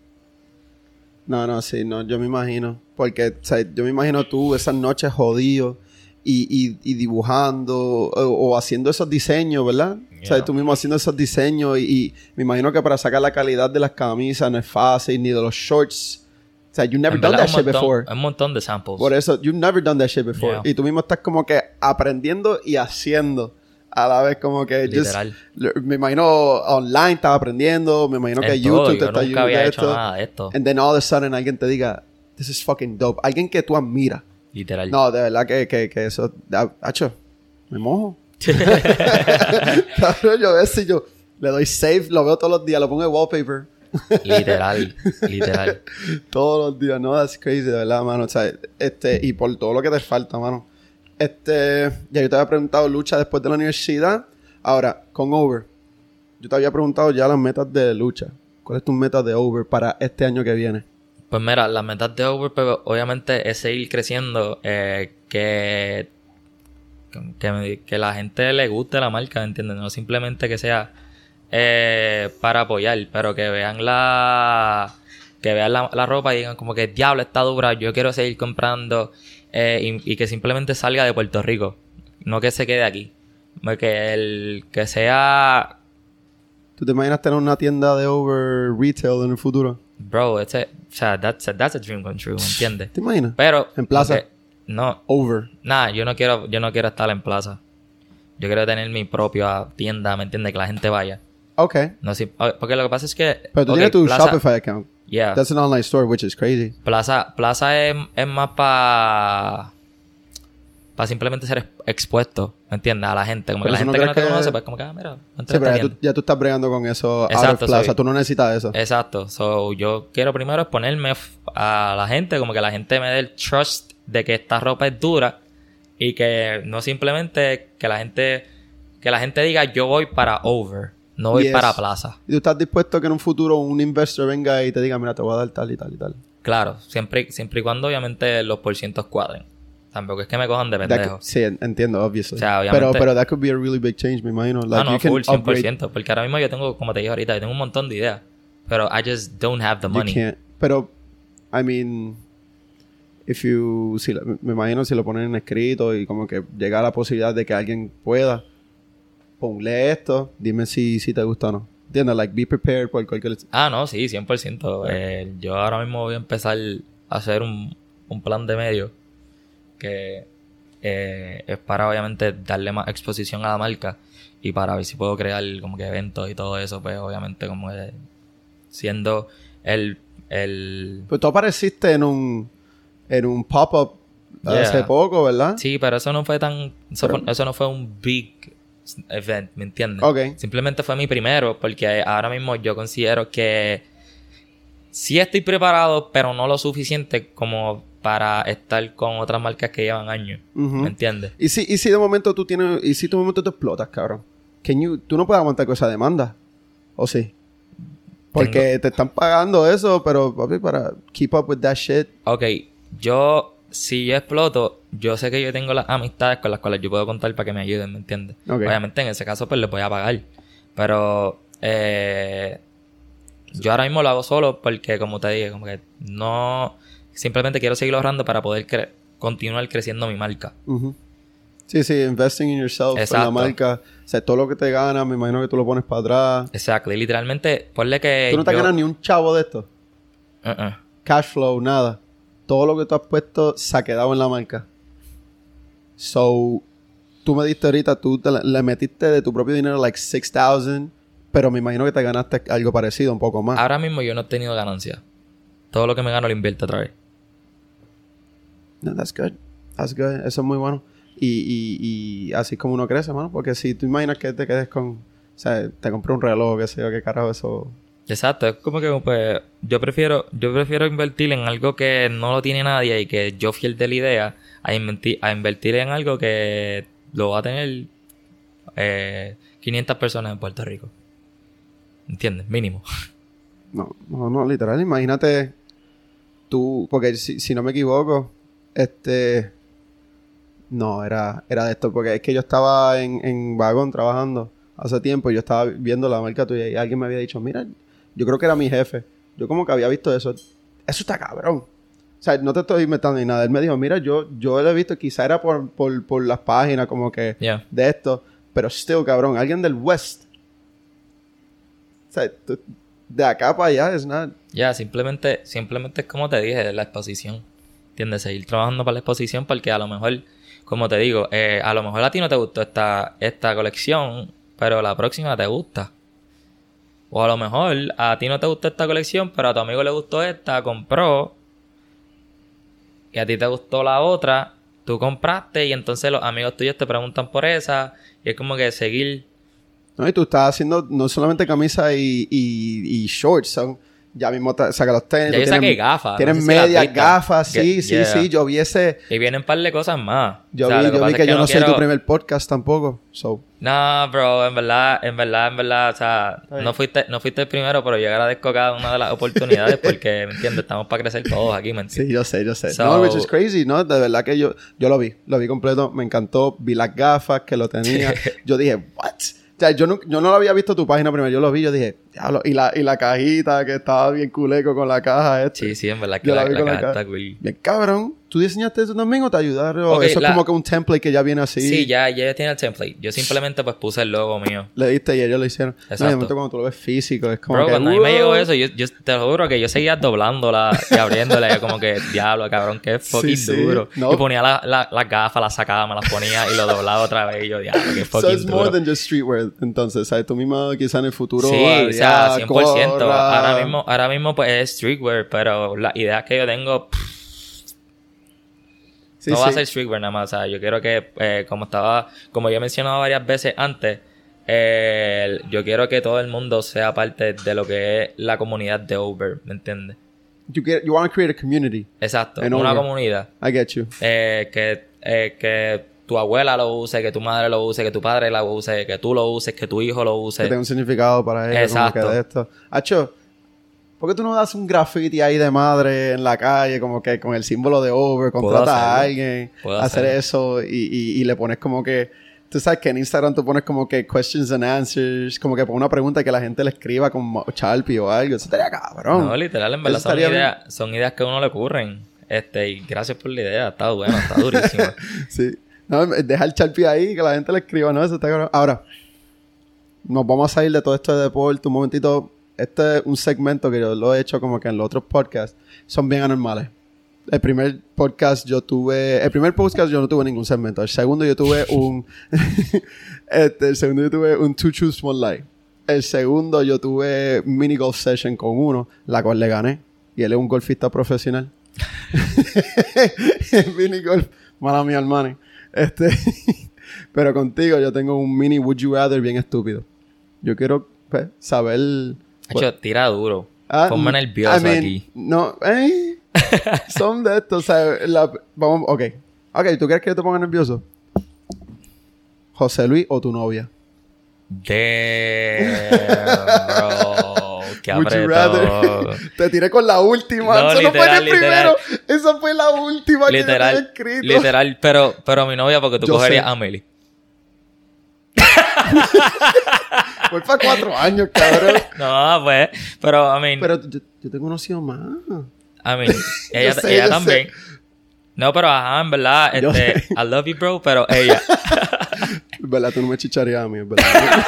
No, no, sí, no, yo me imagino. Porque, o sea, yo me imagino tú esas noches jodido y, y, y dibujando o, o haciendo esos diseños, ¿verdad? O sea, Yeah. tú mismo haciendo esos diseños y, y me imagino que para sacar la calidad de las camisas no es fácil, ni de los shorts. O sea, you've never en done verdad, that un shit montón, before. un montón de samples. Por eso, you've never done that shit before. Yeah. Y tú mismo estás como que aprendiendo y haciendo a la vez, como que just- Literal. me imagino online estás aprendiendo, me imagino que En todo, YouTube te yo está nunca ayudando había de hecho esto. nada de esto. And then all of a sudden alguien te diga, this is fucking dope. Alguien que tú admiras. Literal. No, de verdad que, que, que eso, da- hacho, me mojo. Cabrón, yo veo si yo le doy save, lo veo todos los días, lo pongo de wallpaper. Literal, literal. Todos los días, no, that's crazy, de verdad, mano. O sea, este, y por todo lo que te falta, mano. Este, ya yo te había preguntado lucha después de la universidad. Ahora, con Over. Yo te había preguntado ya las metas de lucha. ¿Cuál es tu meta de Over para este año que viene? Pues mira, las metas de Over, pero obviamente es seguir creciendo, eh, que, que, me- que la gente le guste la marca, ¿entiendes? No simplemente que sea eh, para apoyar, pero que vean la que vean la, la ropa y digan como que diablo está dura, yo quiero seguir comprando eh, y, y que simplemente salga de Puerto Rico, no que se quede aquí. Que el que sea, ¿Tú te imaginas tener una tienda de Over retail en el futuro? bro, ese, o sea, that's a, that's a dream come true, ¿me entiendes? ¿Te imaginas? Pero En plaza. porque- no, Over. nada, yo no quiero, yo no quiero estar en plaza. Yo quiero tener mi propia tienda, ¿me entiendes? Que la gente vaya. Ok. No sé, porque lo que pasa es que Pero tú ok, tienes tu plaza, Shopify account. Yeah. That's an online store, which is crazy. Plaza, plaza es, es más para para simplemente ser expuesto, ¿me entiendes? A la gente. Como pero que la gente que no te que... conoce, pues como que, ah, mira, sí, pero ya tú, ya tú estás bregando con eso. Exacto. Plaza. Soy... Tú no necesitas eso. Exacto. So, yo quiero primero exponerme a la gente, como que la gente me dé el trust de que esta ropa es dura y que no simplemente que la gente, que la gente diga yo voy para over, no voy yes. para plaza. ¿Y tú estás dispuesto a que en un futuro un investor venga y te diga, mira, te voy a dar tal y tal y tal? Claro, siempre, siempre y cuando obviamente los porcientos cuadren. Tampoco es que me cojan de pendejo. Could, sí, entiendo, obviously. O sea, obviamente... Pero, pero that could be a really big change, me imagino. Like, ah, no, you full, can cien por ciento. Upgrade... Porque ahora mismo yo tengo, como te dije ahorita, yo tengo un montón de ideas. Pero I just don't have the money. You can't. Pero, I mean... If you... Si, me imagino si lo ponen en escrito y como que llega la posibilidad de que alguien pueda... Ponle esto, dime si, si te gusta o no. ¿Entiendes? Like, be prepared por cualquier... Ah, no, sí, cien por ciento. Yeah. Eh, yo ahora mismo voy a empezar a hacer un, un plan de medio que... Eh, es para obviamente darle más exposición a la marca y para ver si puedo crear como que eventos y todo eso, pues obviamente como que siendo el... el... Pues tú apareciste en un en un pop-up yeah. hace poco, ¿verdad? Sí, pero eso no fue tan... Eso, pero... fue, eso no fue un big event, ¿me entiendes? Okay. Simplemente fue mi primero porque ahora mismo yo considero que sí estoy preparado, pero no lo suficiente como... para estar con otras marcas que llevan años. Uh-huh. ¿Me entiendes? ¿Y si, y si de momento tú tienes... Y si de momento tú explotas, cabrón. Can you, tú no puedes aguantar con esa demanda. ¿O sí? Porque Tengo... te están pagando eso, pero papi, para keep up with that shit. Ok. Yo... Si yo exploto, yo sé que yo tengo las amistades con las cuales yo puedo contar para que me ayuden, ¿me entiendes? Okay. Obviamente en ese caso pues les voy a pagar. Pero... Eh, yo ahora mismo lo hago solo porque, como te dije, como que no... Simplemente quiero seguir ahorrando para poder cre- continuar creciendo mi marca. Uh-huh. Sí, sí, investing in yourself, en la marca. O sea, todo lo que te ganas, me imagino que tú lo pones para atrás. Exacto. Y literalmente, ponle que ¿Tú no te yo... ganas ni un chavo de esto? Uh-uh. Cash flow, nada. Todo lo que tú has puesto se ha quedado en la marca. So, tú me diste ahorita, tú te le, le metiste de tu propio dinero like six thousand, pero me imagino que te ganaste algo parecido, un poco más. Ahora mismo yo no he tenido ganancia. Todo lo que me gano lo invierto otra vez. No, that's good. That's good. Eso es muy bueno. Y, y, y así es como uno crece, mano. Porque si tú imaginas que te quedes con... O sea, te compré un reloj, qué sé yo, qué carajo eso... Exacto. Es como que, pues... Yo prefiero... Yo prefiero invertir en algo que no lo tiene nadie y que yo fiel de la idea a, invertir, a invertir en algo que lo va a tener eh, quinientas personas en Puerto Rico. ¿Entiendes? Mínimo. No, no, no. Literal. Imagínate tú... Porque si, si no me equivoco... Este... No, era, era de esto. Porque es que yo estaba en, en Vagón trabajando hace tiempo y yo estaba viendo la marca tuya y alguien me había dicho, mira, yo creo que era mi jefe. Yo como que había visto eso. Eso está cabrón. O sea, no te estoy inventando ni nada. Él me dijo, mira, yo, yo lo he visto. Quizá era por, por, por las páginas como que yeah. de esto. Pero still, cabrón. Alguien del West. O sea, tú, de acá para allá es nada. Ya, yeah, simplemente, simplemente es como te dije, la exposición. ¿Entiendes? Seguir trabajando para la exposición porque a lo mejor, como te digo, eh, a lo mejor a ti no te gustó esta, esta colección, pero la próxima te gusta. O a lo mejor a ti no te gustó esta colección, pero a tu amigo le gustó esta, compró, y a ti te gustó la otra, tú compraste y entonces los amigos tuyos te preguntan por esa, y es como que seguir... No, y tú estás haciendo no solamente camisa y, y, y shorts, son... Ya mismo te, saca los tenis. Ya yo saqué gafas. Tienes no sé medias, si gafas. Sí, Get, sí, yeah. sí. Yo vi ese... Y vienen un par de cosas más. Yo o sea, vi, yo que, vi que, que yo no, no soy quiero... tu primer podcast tampoco. So. No, bro. En verdad, en verdad, en verdad. O sea, no fuiste, no fuiste el primero, pero yo agradezco cada una de las oportunidades porque, ¿me entiendes? Estamos para crecer todos aquí, ¿me entiendes? Sí, yo sé, yo sé. So... No, which is crazy, ¿no? De verdad que yo, yo lo vi. Lo vi completo. Me encantó. Vi las gafas que lo tenía. Yo dije, what? O sea, yo no, yo no lo había visto tu página primero. Yo lo vi, yo dije, diablo. Y la, y la cajita que estaba bien culeco con la caja. Este. Sí, sí, en verdad que yo la, la, la caja, caja está cool. Bien cabrón. ¿Tú diseñaste eso también o te ayudaron? Okay, eso la... es como que un template que ya viene así. Sí, ya, ya tiene el template. Yo simplemente pues puse el logo mío. Le diste y ellos lo hicieron. Exacto. No, de momento cuando tú lo ves físico es como Bro, que... cuando a mí me llegó eso, yo, yo te lo juro que yo seguía doblándola y abriéndola. Y como que, diablo, cabrón, que fucking sí, sí. duro. No. Y ponía las la, la gafas, las sacaba, me las ponía y lo doblaba otra vez. Y yo, diablo, que fucking duro. So it's more than just streetwear, entonces. ¿Sabes? Tú mismo quizás en el futuro... Sí, o sea, cien por ciento. Corra. Ahora mismo, ahora mismo pues es streetwear, pero las ideas que yo tengo... Pff, Sí, no va sí. a ser streetwear nada más. O sea, yo quiero que, eh, como estaba, como yo he mencionado varias veces antes, eh, yo quiero que todo el mundo sea parte de lo que es la comunidad de Over, ¿me entiendes? You, get, you want to create a community. Exacto, En una Over. comunidad. I get you. Eh, que, eh, que tu abuela lo use, que tu madre lo use, que tu padre lo use, que tú lo uses, que tu hijo lo use. Que tenga un significado para ellos. Exacto. Como que de esto. Hacho, ¿por qué tú no das un graffiti ahí de madre en la calle, como que con el símbolo de Over, contratas a alguien, Puedo hacer hacerlo. eso y, y, y le pones como que... Tú sabes que en Instagram tú pones como que questions and answers, como que pon una pregunta que la gente le escriba con Sharpie o algo. Eso estaría cabrón. No, literal, en verdad Eso son estaría ideas, son ideas que a uno le ocurren. Este, y gracias por la idea, está bueno, está durísimo. Sí. No, deja el Sharpie ahí, que la gente le escriba, ¿no? Eso está cabrón. Ahora, nos vamos a salir de todo esto de deporte un momentito. Este es un segmento que yo lo he hecho como que en los otros podcasts. Son bien anormales. El primer podcast yo tuve... El primer podcast yo no tuve ningún segmento. El segundo yo tuve un... este, el segundo yo tuve un To Choose One Life. El segundo yo tuve mini golf session con uno, la cual le gané. Y él es un golfista profesional. Mini golf. Mala mía, hermano. Este... Pero contigo yo tengo un mini Would You Rather bien estúpido. Yo quiero pues, saber... Hacho, tira duro. Ah, Ponme nervioso I mean, aquí. No, eh, son de estos, o sea, la, vamos, ok. Ok, ¿tú quieres que yo te ponga nervioso? ¿José Luis o tu novia? Damn, bro. Qué Would you apretado. rather? Te tiré con la última. No, Eso no fue literal, el primero. literal. Esa fue la última que yo te había Literal, escrito. literal, pero, pero mi novia porque tú Yo cogerías sé. a Meli. Fue para cuatro años, cabrón. No, pues, pero, I mean, Pero yo, yo tengo una opción más. I mean, ella, sé, ella yo también. No, pero ajá, en verdad, Yo este, sé. I love you, bro, pero ella. Es verdad, tú no me chicharías a mí, es verdad.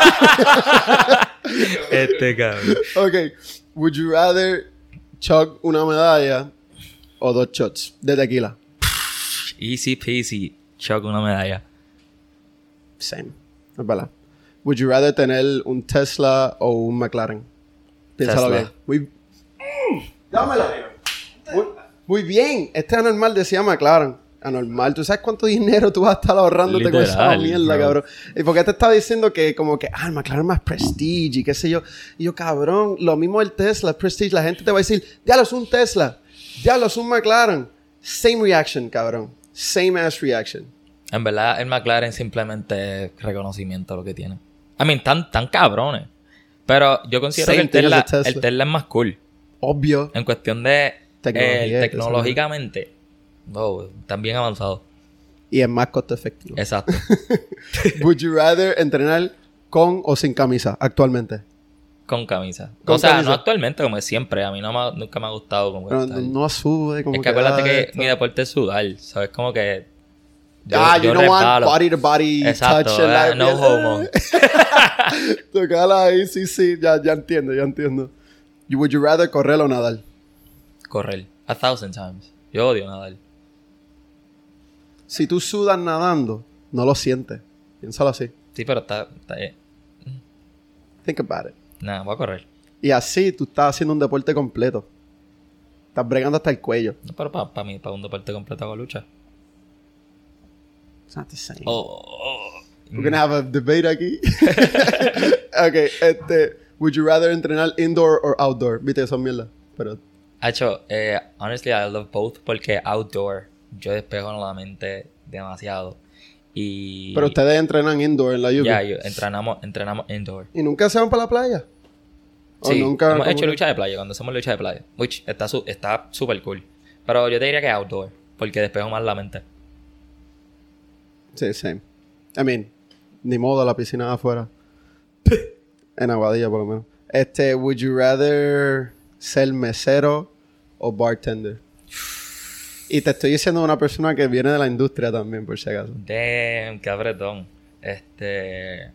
Este cabrón. Ok. Would you rather chug una medalla o dos shots de tequila? Easy peasy. Choco una medalla. Same. Es verdad. Would you rather tener un Tesla o un McLaren? Piénsalo Tesla. bien. Muy... Mm, dámela. Muy, muy bien. Este anormal decía McLaren. Anormal. ¿Tú sabes cuánto dinero tú vas a estar ahorrándote con esa Literal, mierda, bro. cabrón? Y porque te estaba diciendo que como que, ah, el McLaren más prestige y qué sé yo. Y yo, cabrón, lo mismo el Tesla, el prestige. La gente te va a decir, diablo, es un Tesla. Diablo, es un McLaren. Same reaction, cabrón. Same ass reaction. En verdad, el McLaren simplemente es reconocimiento a lo que tiene. I mean, tan, tan cabrones. Pero yo considero Same que el thing as Tesla, a Tesla. el Tesla es más cool. Obvio. En cuestión de Tecnología, eh, tecnológicamente, oh, están bien avanzados. Y es más costo efectivo. Exacto. Would you rather entrenar con o sin camisa actualmente? Con camisa. Con o sea, camisa. no actualmente, como siempre. A mí no me, ha- nunca me ha gustado como Pero estar- no sube como Es que acuérdate ah, que esto. mi deporte es sudar. ¿Sabes? Como que... yo- ah, you yo don't want resbalo. body to body Exacto, touch. and ah, like- no homo. Tocala ahí, sí, sí. Ya, ya entiendo, ya entiendo. You- Would you rather correr o nadar? Correr. A thousand times. Yo odio nadar. Si tú sudas nadando, no lo sientes. Piénsalo así. Sí, pero está... está eh. Think about it. Nada, voy a correr. Y así tú estás haciendo un deporte completo. Estás bregando hasta el cuello. No, pero para mí, para un deporte completo hago lucha. It's not the same. Oh, oh. We're gonna have a debate aquí. Ok, este... Would you rather entrenar indoor or outdoor? Viste, eso es mierda. Pero... Hacho, eh, honestly, I love both porque outdoor yo despejo la mente demasiado. Y... Pero ustedes entrenan indoor en la lluvia. Ya, yo- entrenamos, entrenamos indoor. ¿Y nunca se van para la playa? ¿O Sí, nunca hemos como hecho que- lucha de playa cuando hacemos lucha de playa. Which está su- está súper cool. Pero yo te diría que outdoor porque despejo más la mente. Sí, same. I mean, ni modo la piscina afuera. En Aguadilla, por lo menos. Este, would you rather ser mesero o bartender? Y te estoy diciendo una persona que viene de la industria también, por si acaso. Damn, qué apretón. Este...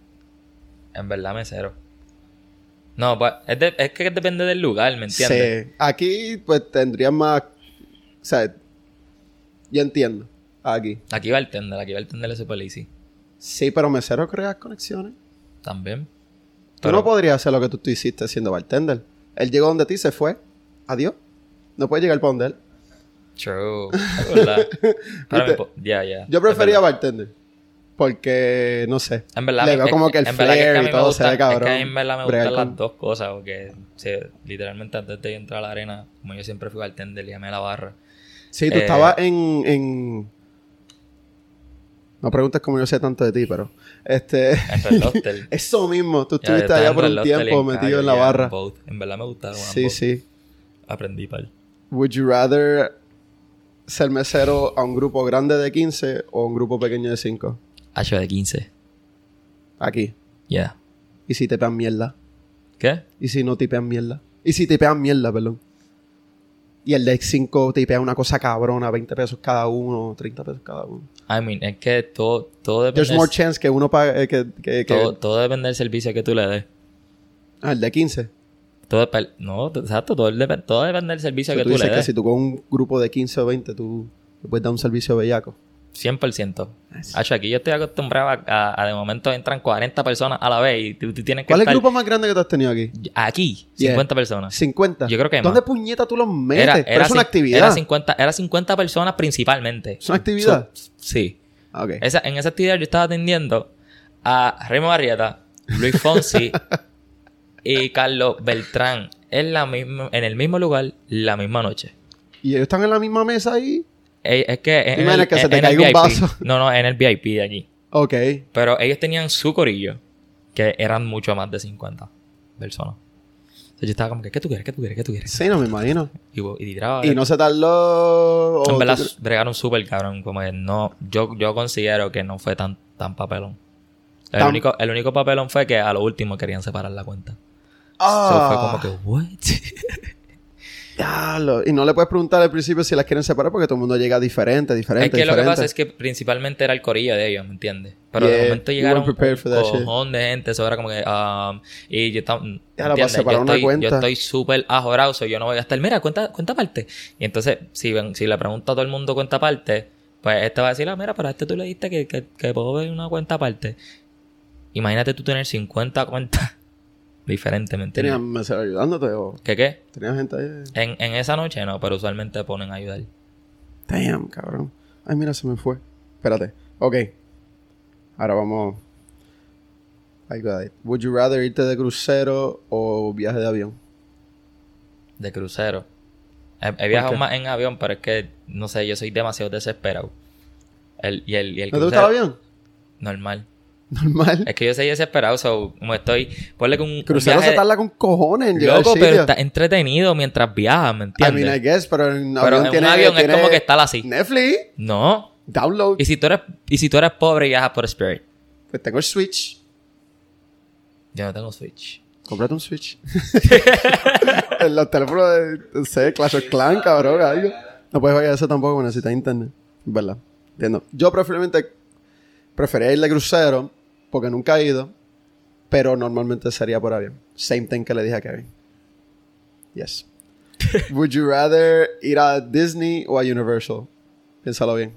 En verdad mesero. No, pues, es, de- es que depende del lugar, ¿me entiendes? Sí. Aquí, pues, tendrías más... O sea, yo entiendo. Aquí. Aquí va el tender, aquí va el tender es super easy. Sí, pero mesero creas conexiones. También. Tú Pero- no podrías hacer lo que tú, tú hiciste siendo bartender. Él llegó donde ti, se fue. Adiós. No puedes llegar para donde él. True. Es verdad. Ahora me po- Ya, ya. Yo Es prefería verdad. bartender. Porque, no sé. En verdad, le veo es- como que el en verdad que es que a flair mí y me todo gusta- se ve cabrón. Es que a mí en verdad me bregar gustan con- las dos cosas. Porque sí, literalmente antes de yo entrar a la arena, como yo siempre fui bartender y llamé a la barra. Sí, tú Eh, estabas en, en... No preguntes cómo yo sé tanto de ti, pero... Este... En Red Lobster. Eso mismo. Tú Ya, yo estuviste estaba allá en por Red un Lobster y tiempo en metido Cayo, en la ya, barra. both. En verdad me gustaron Sí, ambos. sí. Aprendí par. Would you rather ser mesero a un grupo grande de quince o a un grupo pequeño de cinco? H de quince. Aquí. Yeah. ¿Y si te pegan mierda? ¿Qué? ¿Y si no tipean mierda? ¿Y si tipean mierda, perdón? Y el de cinco tipea una cosa cabrona, veinte pesos cada uno, treinta pesos cada uno. I mean, es que todo, todo There's depende... more chance que uno pague... eh, que, que, que- todo, todo depende del servicio que tú le des. Ah, el de quince. Todo dep- no, exacto. Todo, dep- todo depende del servicio O sea, que tú tú, dices le que des. si tú con un grupo de quince o veinte, tú le puedes dar un servicio bellaco. cien por ciento. Hacho, aquí yo estoy acostumbrado a, a, a de momento entran cuarenta personas a la vez y tú, tú tienes que ¿Cuál es el estar... grupo más grande que tú has tenido aquí? Aquí, Yeah. cincuenta personas. cincuenta. Yo creo que ¿Dónde más. puñeta tú los metes? Era, Pero era es una cin- actividad. Era cincuenta, era cincuenta personas principalmente. ¿Es una actividad? So- sí. Ah, ok. Esa, en esa actividad yo estaba atendiendo a Remo Barrieta, Luis Fonsi y Carlos Beltrán en, la misma, en el mismo lugar, la misma noche. ¿Y ellos están en la misma mesa ahí? Eh, Es que en, Imagina el, que se en- te en el caiga un V I P. vaso. No, no, en el V I P de allí. Ok. Pero ellos tenían su corillo, que eran mucho más de cincuenta personas. Entonces yo estaba como que, ¿qué tú quieres? ¿Qué tú quieres? ¿Qué tú quieres? Sí, no me imagino. Y, y tiraba. Y no se tardó... o En verdad, tú- bregaron súper cabrón. Como que no... Yo, yo considero que no fue tan, tan papelón. El, Tan- único, el único papelón fue que a lo último querían separar la cuenta. Ah. So, fue como que, ¿what? Diablo. Y no le puedes preguntar al principio si las quieren separar porque todo el mundo llega diferente, diferente, Es que lo que diferente. pasa es que principalmente era el corillo de ellos, ¿me entiendes? Pero Yeah, de momento you llegaron weren't un prepared for that shit. cojón de gente, eso era como que... um, y yo estaba... ¿me Ya, para entiendes? separar yo una estoy, cuenta. Yo estoy súper ajorado, so yo no voy a estar... Mira, cuenta, cuenta aparte. Y entonces, si, ven- si le pregunto a todo el mundo cuenta aparte, pues este va a decir, ah, mira, pero a este tú le diste que, que, que puedo ver una cuenta aparte. Imagínate tú tener cincuenta cuentas diferentes, ¿me entiendes? ¿Tenían mesero ayudándote o ¿Qué qué? tenían gente ahí? En, en esa noche no, pero usualmente ponen a ayudar. Damn, cabrón. Ay, mira, se me fue. Espérate. Ok. Ahora vamos... I got it. Would you rather irte de crucero o viaje de avión? De crucero. He, he viajado qué? más en avión, pero es que, no sé, yo soy demasiado desesperado. El, y el, y el ¿No te crucero... gusta el avión? Normal. Normal. Es que yo soy desesperado, so, como estoy... Ponle que un, un Crucero viaje... se tarda con cojones en llegar Loco, al sitio. pero está entretenido mientras viajas, ¿me I entiendes? mean, I guess, pero en Pero avión en un tiene... avión es tiene como que estar así. Netflix, No. download. Y si tú eres, y si tú eres pobre y viajas por Spirit. Pues tengo el Switch. Yo no tengo Switch. Cómprate un Switch. En los teléfonos de, no sé, Clash of Clans, cabrón, algo. No puedes jugar eso tampoco porque necesitas internet. ¿Verdad? Entiendo. Yo preferiblemente prefería ir de crucero porque nunca he ido, pero normalmente sería por avión. Same thing que le dije a Kevin. Yes. Would you rather ir a Disney o a Universal? Piénsalo bien.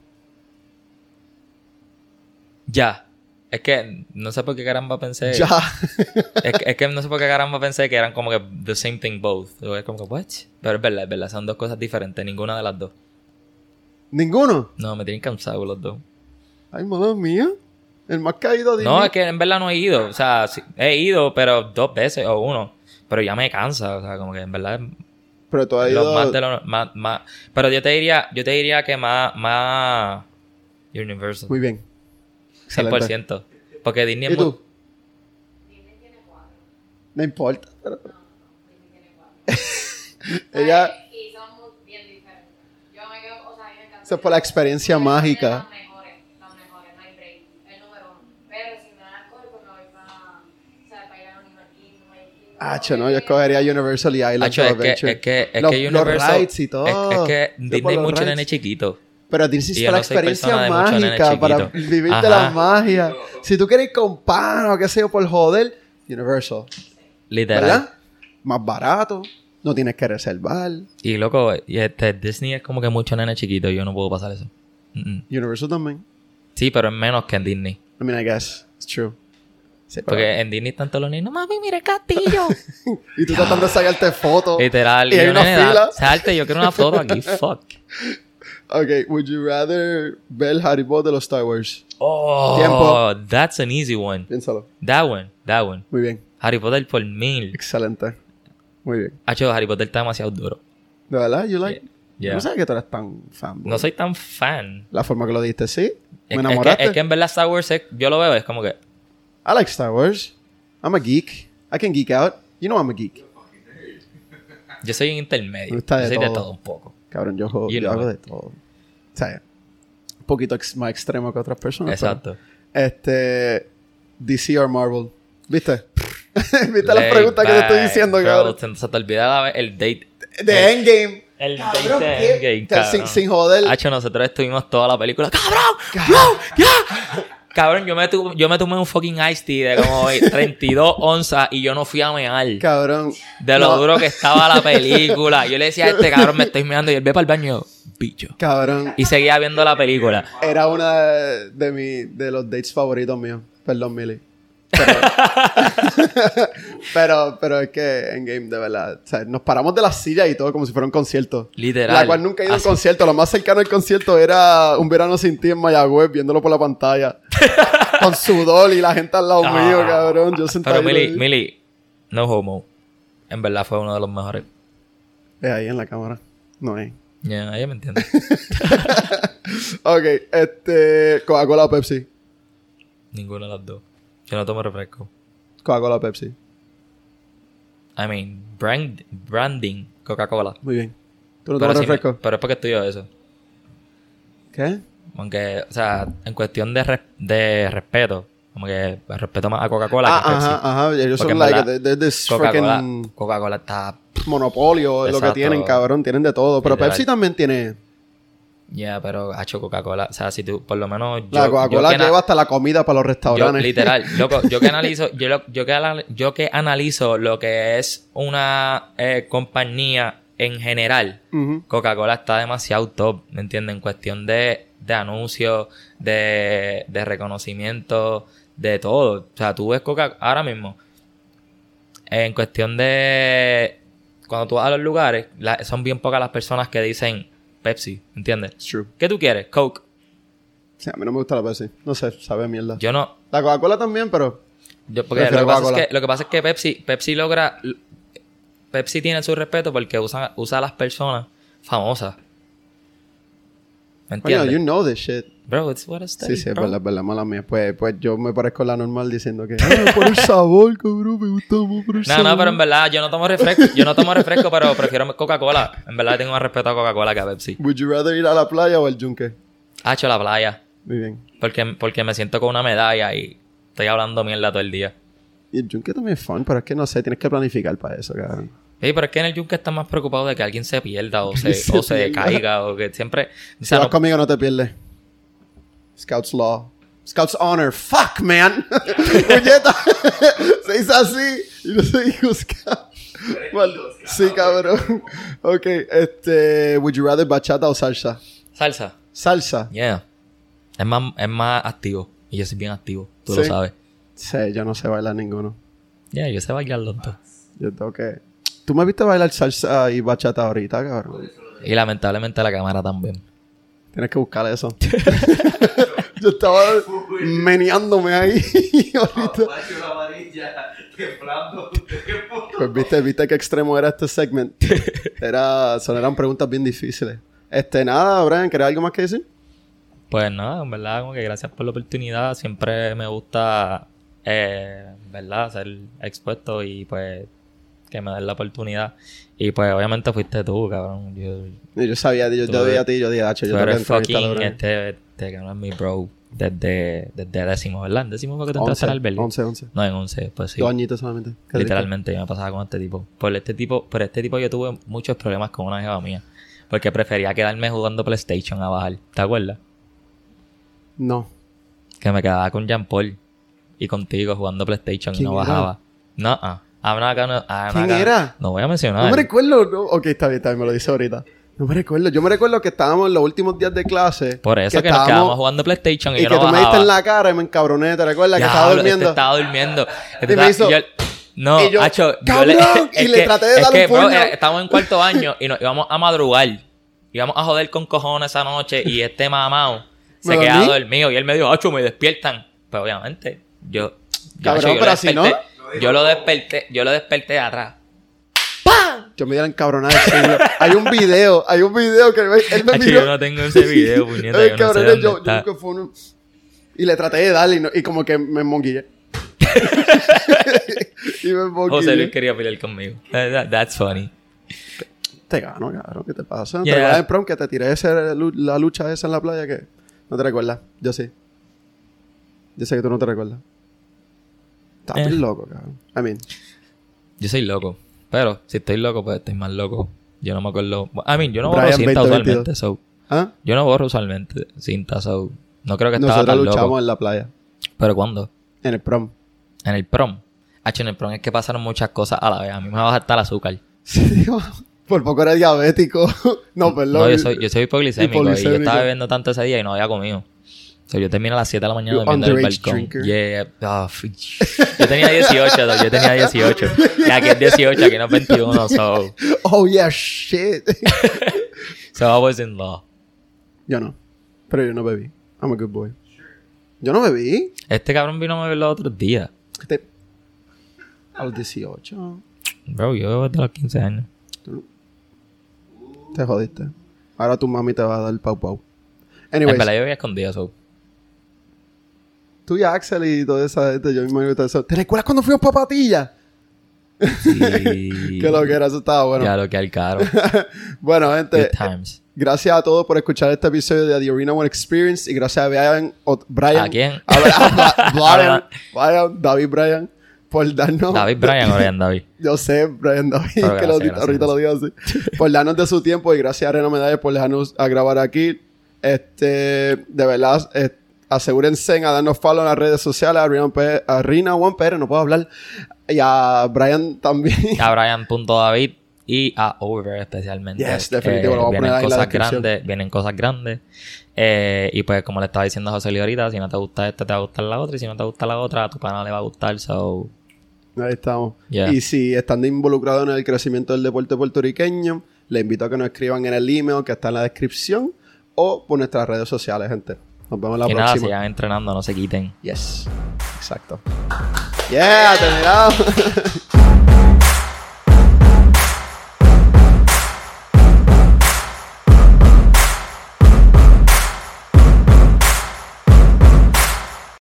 Ya. Es que no sé por qué caramba pensé... Ya. Es que, es que no sé por qué caramba pensé que eran como que the same thing both. O es como que, what? Pero es verdad, es verdad. Son dos cosas diferentes. Ninguna de las dos. ¿Ninguno? No, me tienen cansado los dos. Ay, madre mía. El más caído de No, es que en verdad no he ido. O sea, sí, he ido, pero dos veces o uno. Pero ya me cansa. O sea, como que en verdad... Pero tú has Los ido... más de lo... Más, más, pero yo te diría... Yo te diría que más... Más... Universal. Muy bien. cien por Excelente. ciento. Porque Disney ¿Y es muy... tú? No importa, pero... Ella... Y son muy bien diferentes. Yo me quedo, o sea, a mí me encanta. Eso es por la experiencia mágica. Las mejores, las mejores, no hay break. El número uno. Pero si me das coge, pues me voy para, o sea, para ir a Universal Kingdom. Hacho, no, yo escogería Universal y Islands Hacho, of es que, Adventure. es que, es los, que Universal... los rides y todo. Es, es que Yo por Disney los mucho rides. nene chiquito. Pero Disney es Y yo para la no soy experiencia persona de mucho nene mágica, para chiquito. vivirte Ajá. la magia. Si tú quieres ir con pan o qué sé yo, por joder, Universal. Literal. ¿Verdad? Más barato, no tienes que reservar. Y loco, y este, Disney es como que mucho nene chiquito. Yo no puedo pasar eso. Mm-mm. Universal también. Sí, pero es menos que en Disney. I mean, I guess. It's true. Sí, pero- Porque en Disney están todos los niños. Mami, mira el castillo. Y tú tratando de sacarte fotos. Literal. Y hay yo, una nene, da- fila. Salte, yo quiero una foto aquí. Fuck. Ok, would you rather ver Harry Potter o Star Wars? Oh, Tiempo. that's an easy one. Piénsalo. That one, that one. Muy bien. Harry Potter por mil. Excelente. Muy bien. Hacho, Harry Potter está demasiado duro. ¿De verdad? You like? Yeah. No sabes que tú eres tan fan. No soy tan fan. La forma que lo diste, sí. Me Es, es, enamoraste. que, es que en verdad Star Wars, es- yo lo veo, es como que... I like Star Wars. I'm a geek. I can geek out. You know I'm a geek. Yo soy un intermedio. Me gusta de yo soy de todo. todo un poco. Cabrón, yo, juego- You yo know hago it. de todo. O sea, un poquito ex- más extremo que otras personas. Exacto. pero, este... D C or Marvel. ¿Viste? ¿Viste las Laid preguntas que te estoy back, diciendo, bro, cabrón? Se, se te olvida la- el date. De Endgame. El Cabrón, date de ¿qué? Endgame, O sea, sin, cabrón. sin joder. Hacho, nosotros estuvimos toda la película. ¡Cabrón! ¡No! ¡Ya! Cabrón, yo me, tu- yo me tomé un fucking iced tea de como treinta y dos onzas y yo no fui a mear. Cabrón. De lo No. duro que estaba la película. Yo le decía a este cabrón, me estoy meando y él ve para el baño. Bicho. Cabrón. Y seguía viendo la película. Era una de, de, mi, de los dates favoritos míos. Perdón, Millie. Pero, pero, pero es que Endgame, de verdad. O sea, nos paramos de las sillas y todo como si fuera un concierto. Literal. La cual nunca he ido a un Así. concierto. Lo más cercano al concierto era Un Verano Sin Ti en Mayagüez, viéndolo por la pantalla. Con sudor y la gente al lado Ah. mío, cabrón. Yo sentado Pero ahí. Millie, Millie, no homo. En verdad fue uno de los mejores. Es ahí en la cámara. No es. Ya, ella me entiende. Ok, este... Coca-Cola o Pepsi. Ninguna de las dos. Yo no tomo refresco. Coca-Cola o Pepsi. I mean, brand, branding, Coca-Cola. Muy bien. ¿Tú no Pero, tomas sí me- refresco? pero es porque estudio eso. ¿Qué? Aunque, o sea, en cuestión de, res- de respeto, como que respeto más a Coca-Cola Ah, que a Pepsi. ajá, ajá. Ellos Porque son en like... verdad, de- de- this Coca-Cola, freaking Coca-Cola está... monopolio. Es lo que Exacto. tienen, cabrón. Tienen de todo. Pero Literal. Pepsi también tiene... Ya, pero ha hecho Coca-Cola. O sea, si tú, por lo menos... Yo, La Coca-Cola yo que na- lleva hasta la comida para los yo, restaurantes. literal, loco, yo que analizo, yo, lo- yo, que, ala- yo que analizo lo que es una eh, compañía en general, Ujú. Coca-Cola está demasiado top, ¿me entiendes? En cuestión de, de anuncios, de, de reconocimiento, de todo. O sea, tú ves Coca ahora mismo, en cuestión de... Cuando tú vas a los lugares, la- son bien pocas las personas que dicen Pepsi, ¿entiendes? It's true. ¿Qué tú quieres? Coke. Sí, a mí no me gusta la Pepsi. No sé, sabe a mierda. Yo no... La Coca-Cola también, pero... Yo, porque lo Prefiero que, pasa es Coca-Cola. que, lo que pasa es que Pepsi, Pepsi logra... Pepsi tiene su respeto porque usa, usa a las personas famosas. ¿Me Coño, entiendes? you know this shit. Bro, it's what I study, Sí, sí, es bro. verdad, es verdad, mala mía. Pues, pues yo me parezco a la normal diciendo que... Ah, por el sabor, cabrón, me gusta más por el No, sabor. no, pero en verdad yo no tomo refresco. Yo no tomo refresco, pero prefiero Coca-Cola. En verdad tengo más respeto a Coca-Cola que a Pepsi. Would you rather ir a la playa o al yunque? Ha hecho la playa. Muy bien. Porque, porque me siento con una medalla y estoy hablando mierda todo el día. Y el yunque también es fun, pero es que no sé, tienes que planificar para eso, cabrón. Sí, pero es que en el yunque está más preocupado de que alguien se pierda o se, Se o se pierda. caiga o que siempre... O Si sea, vas no- conmigo no te pierdes. Scouts Law. Scouts Honor. Fuck, man. Puñeta. Se dice así. Y no se dijo Scout. Mal- Sí, cabrón. Ok, este... Would you rather bachata o salsa? Salsa. Salsa. Yeah. Es más, es más activo. Y yo soy bien activo. Tú Sí. lo sabes. Sí, yo no sé bailar ninguno. Yeah, yo sé bailar los dos. Yo tengo que... ¿Tú me viste bailar salsa y bachata ahorita, cabrón? Y lamentablemente la cámara también. Tienes que buscar eso. Yo estaba meneándome ahí ahorita. Pues viste, viste qué extremo era este segment. Era, son, eran preguntas bien difíciles. Este, nada, Brian, ¿querés algo más que decir? Pues nada, en verdad, como que gracias por la oportunidad. Siempre me gusta, eh, ¿verdad? Ser expuesto y pues que me den la oportunidad. Y pues obviamente fuiste tú, cabrón. Yo, Y yo sabía, yo, Tú yo vi eres- a ti, yo dije, Hacho, yo tú tengo que eres entrevistar a fucking, Brian. este, este cabrón es mi bro. Desde, desde décimo, ¿verdad? En décimo fue que te entraste al albergue. once, once. No, en once, pues sí. Dos añitos solamente. Qué Literalmente yo me pasaba con este tipo. Por este tipo, por este tipo yo tuve muchos problemas con una jeva mía. Porque prefería quedarme jugando PlayStation a bajar. ¿Te acuerdas? triste. No. Que me quedaba con Jean Paul y contigo jugando PlayStation y ¿Quién no era? bajaba. No, ah. I'm not gonna- I'm not ¿Quién gonna- era? No voy a mencionar. No me recuerdo, no. Ok, está bien, está bien, me lo dice ahorita. No me recuerdo. Yo me recuerdo que estábamos en los últimos días de clase. Por eso que, nos estábamos- quedábamos jugando PlayStation y, Y yo que no tú me bajaba. diste en la cara y me encabroné, ¿te recuerdas? Que Ya, estaba este durmiendo. estaba durmiendo. Este Y me estaba- hizo- yo- no, y yo, hacho, yo ¡cabrón! le, Y es le que- traté de es dar que, un bro, puño. eh, estábamos en cuarto año y nos íbamos a madrugar. íbamos a joder con cojones esa noche y este mamao se ¿Me queda dormí? dormido. Y él me dijo, acho, me despiertan. Pues obviamente, yo... Cabrón, acho, yo pero lo así no. desperté- Yo lo desperté, yo lo desperté de atrás. Yo me dieron cabronada del siglo. Hay un video, hay un video que él me Acho, miró. yo no tengo ese video, puñeta, Ay, yo no sé cabrón, dónde yo, yo está. busqué fue uno- y le traté de darle y, no- y como que me monguillé. y me José Luis monguillé. quería pelear conmigo. Eh, that- that's funny. Te gano, cabrón. ¿Qué te pasa? ¿No Yeah. ¿Te recuerdas en prom que te tiré ese, lu- la lucha esa en la playa? que ¿No te recuerdas? Yo sí. Yo sé que tú no te recuerdas. Estás Eh. bien loco, cabrón. I mean, Yo soy loco. Pero si estoy loco, pues estoy más loco. Yo no me acuerdo. I mean, yo no Brian borro cinta veinte usualmente, veintidós. so. ¿ah? Yo no borro usualmente cinta, so. No creo que estaba Nosotros tan luchamos loco. en la playa. ¿Pero cuándo? En el prom. En el prom. H, en el prom es que pasaron muchas cosas a la vez. A mí me va a bajar el azúcar. Sí, digo, por poco era diabético. no, perdón. No, yo soy, yo soy hipoglicémico, y yo Hipoglicémico. estaba bebiendo tanto ese día y no había comido. O sea, yo terminé a las siete de la mañana You durmiendo en el underage balcón. drinker. Yeah. Ah, f- yo tenía dieciocho, though. Yo tenía dieciocho. Y aquí es dieciocho, aquí no es veintiuno, so. Oh, yeah, shit. So I was in law. yo no. Pero yo no bebí. I'm a good boy. Yo no bebí. Este cabrón vino a beber los otros días. Este- A los dieciocho. Bro, yo bebo desde los quince años. Te jodiste. Ahora tu mami te va a dar el pau pau. En Anyways, verdad yo bebía escondido, so. tú y Axel y toda esa gente, yo me imagino que todo eso. ¿Te recuerdas cuando fuimos para Patilla? Sí. Que lo que era, eso estaba bueno. Ya lo que al caro. Bueno, gente, Good times. gracias a todos por escuchar este episodio de The Arena One Experience y gracias a Brian, o, Brian ¿A quién? A, a- a- Brian, Brian, David Brian, por darnos... David Bryan o Brian David. Yo sé, Brian David, Pero que lo, gracias, ahorita gracias, lo digo así. Por darnos de su tiempo y gracias a Reno Medallas por dejarnos a grabar aquí. Este, de verdad, eh, asegúrense a darnos follow en las redes sociales. A Rina, P- a Rina Juan Pérez, no puedo hablar. Y a Brian también. A Brian.David y a Over especialmente. Yes, definitivo, lo voy a vienen poner ahí en la cosas descripción. grandes, vienen cosas grandes. Eh, y pues como le estaba diciendo a José Luis ahorita, si no te gusta esta, te va a gustar la otra. Y si no te gusta la otra, a tu pana le va a gustar. So, Ahí estamos. Yeah. Y si están involucrados en el crecimiento del deporte puertorriqueño, les invito a que nos escriban en el email que está en la descripción o por nuestras redes sociales, gente. Nos vemos la y nada, próxima. sigan entrenando, no se quiten. Yes. Exacto. Yeah, terminado.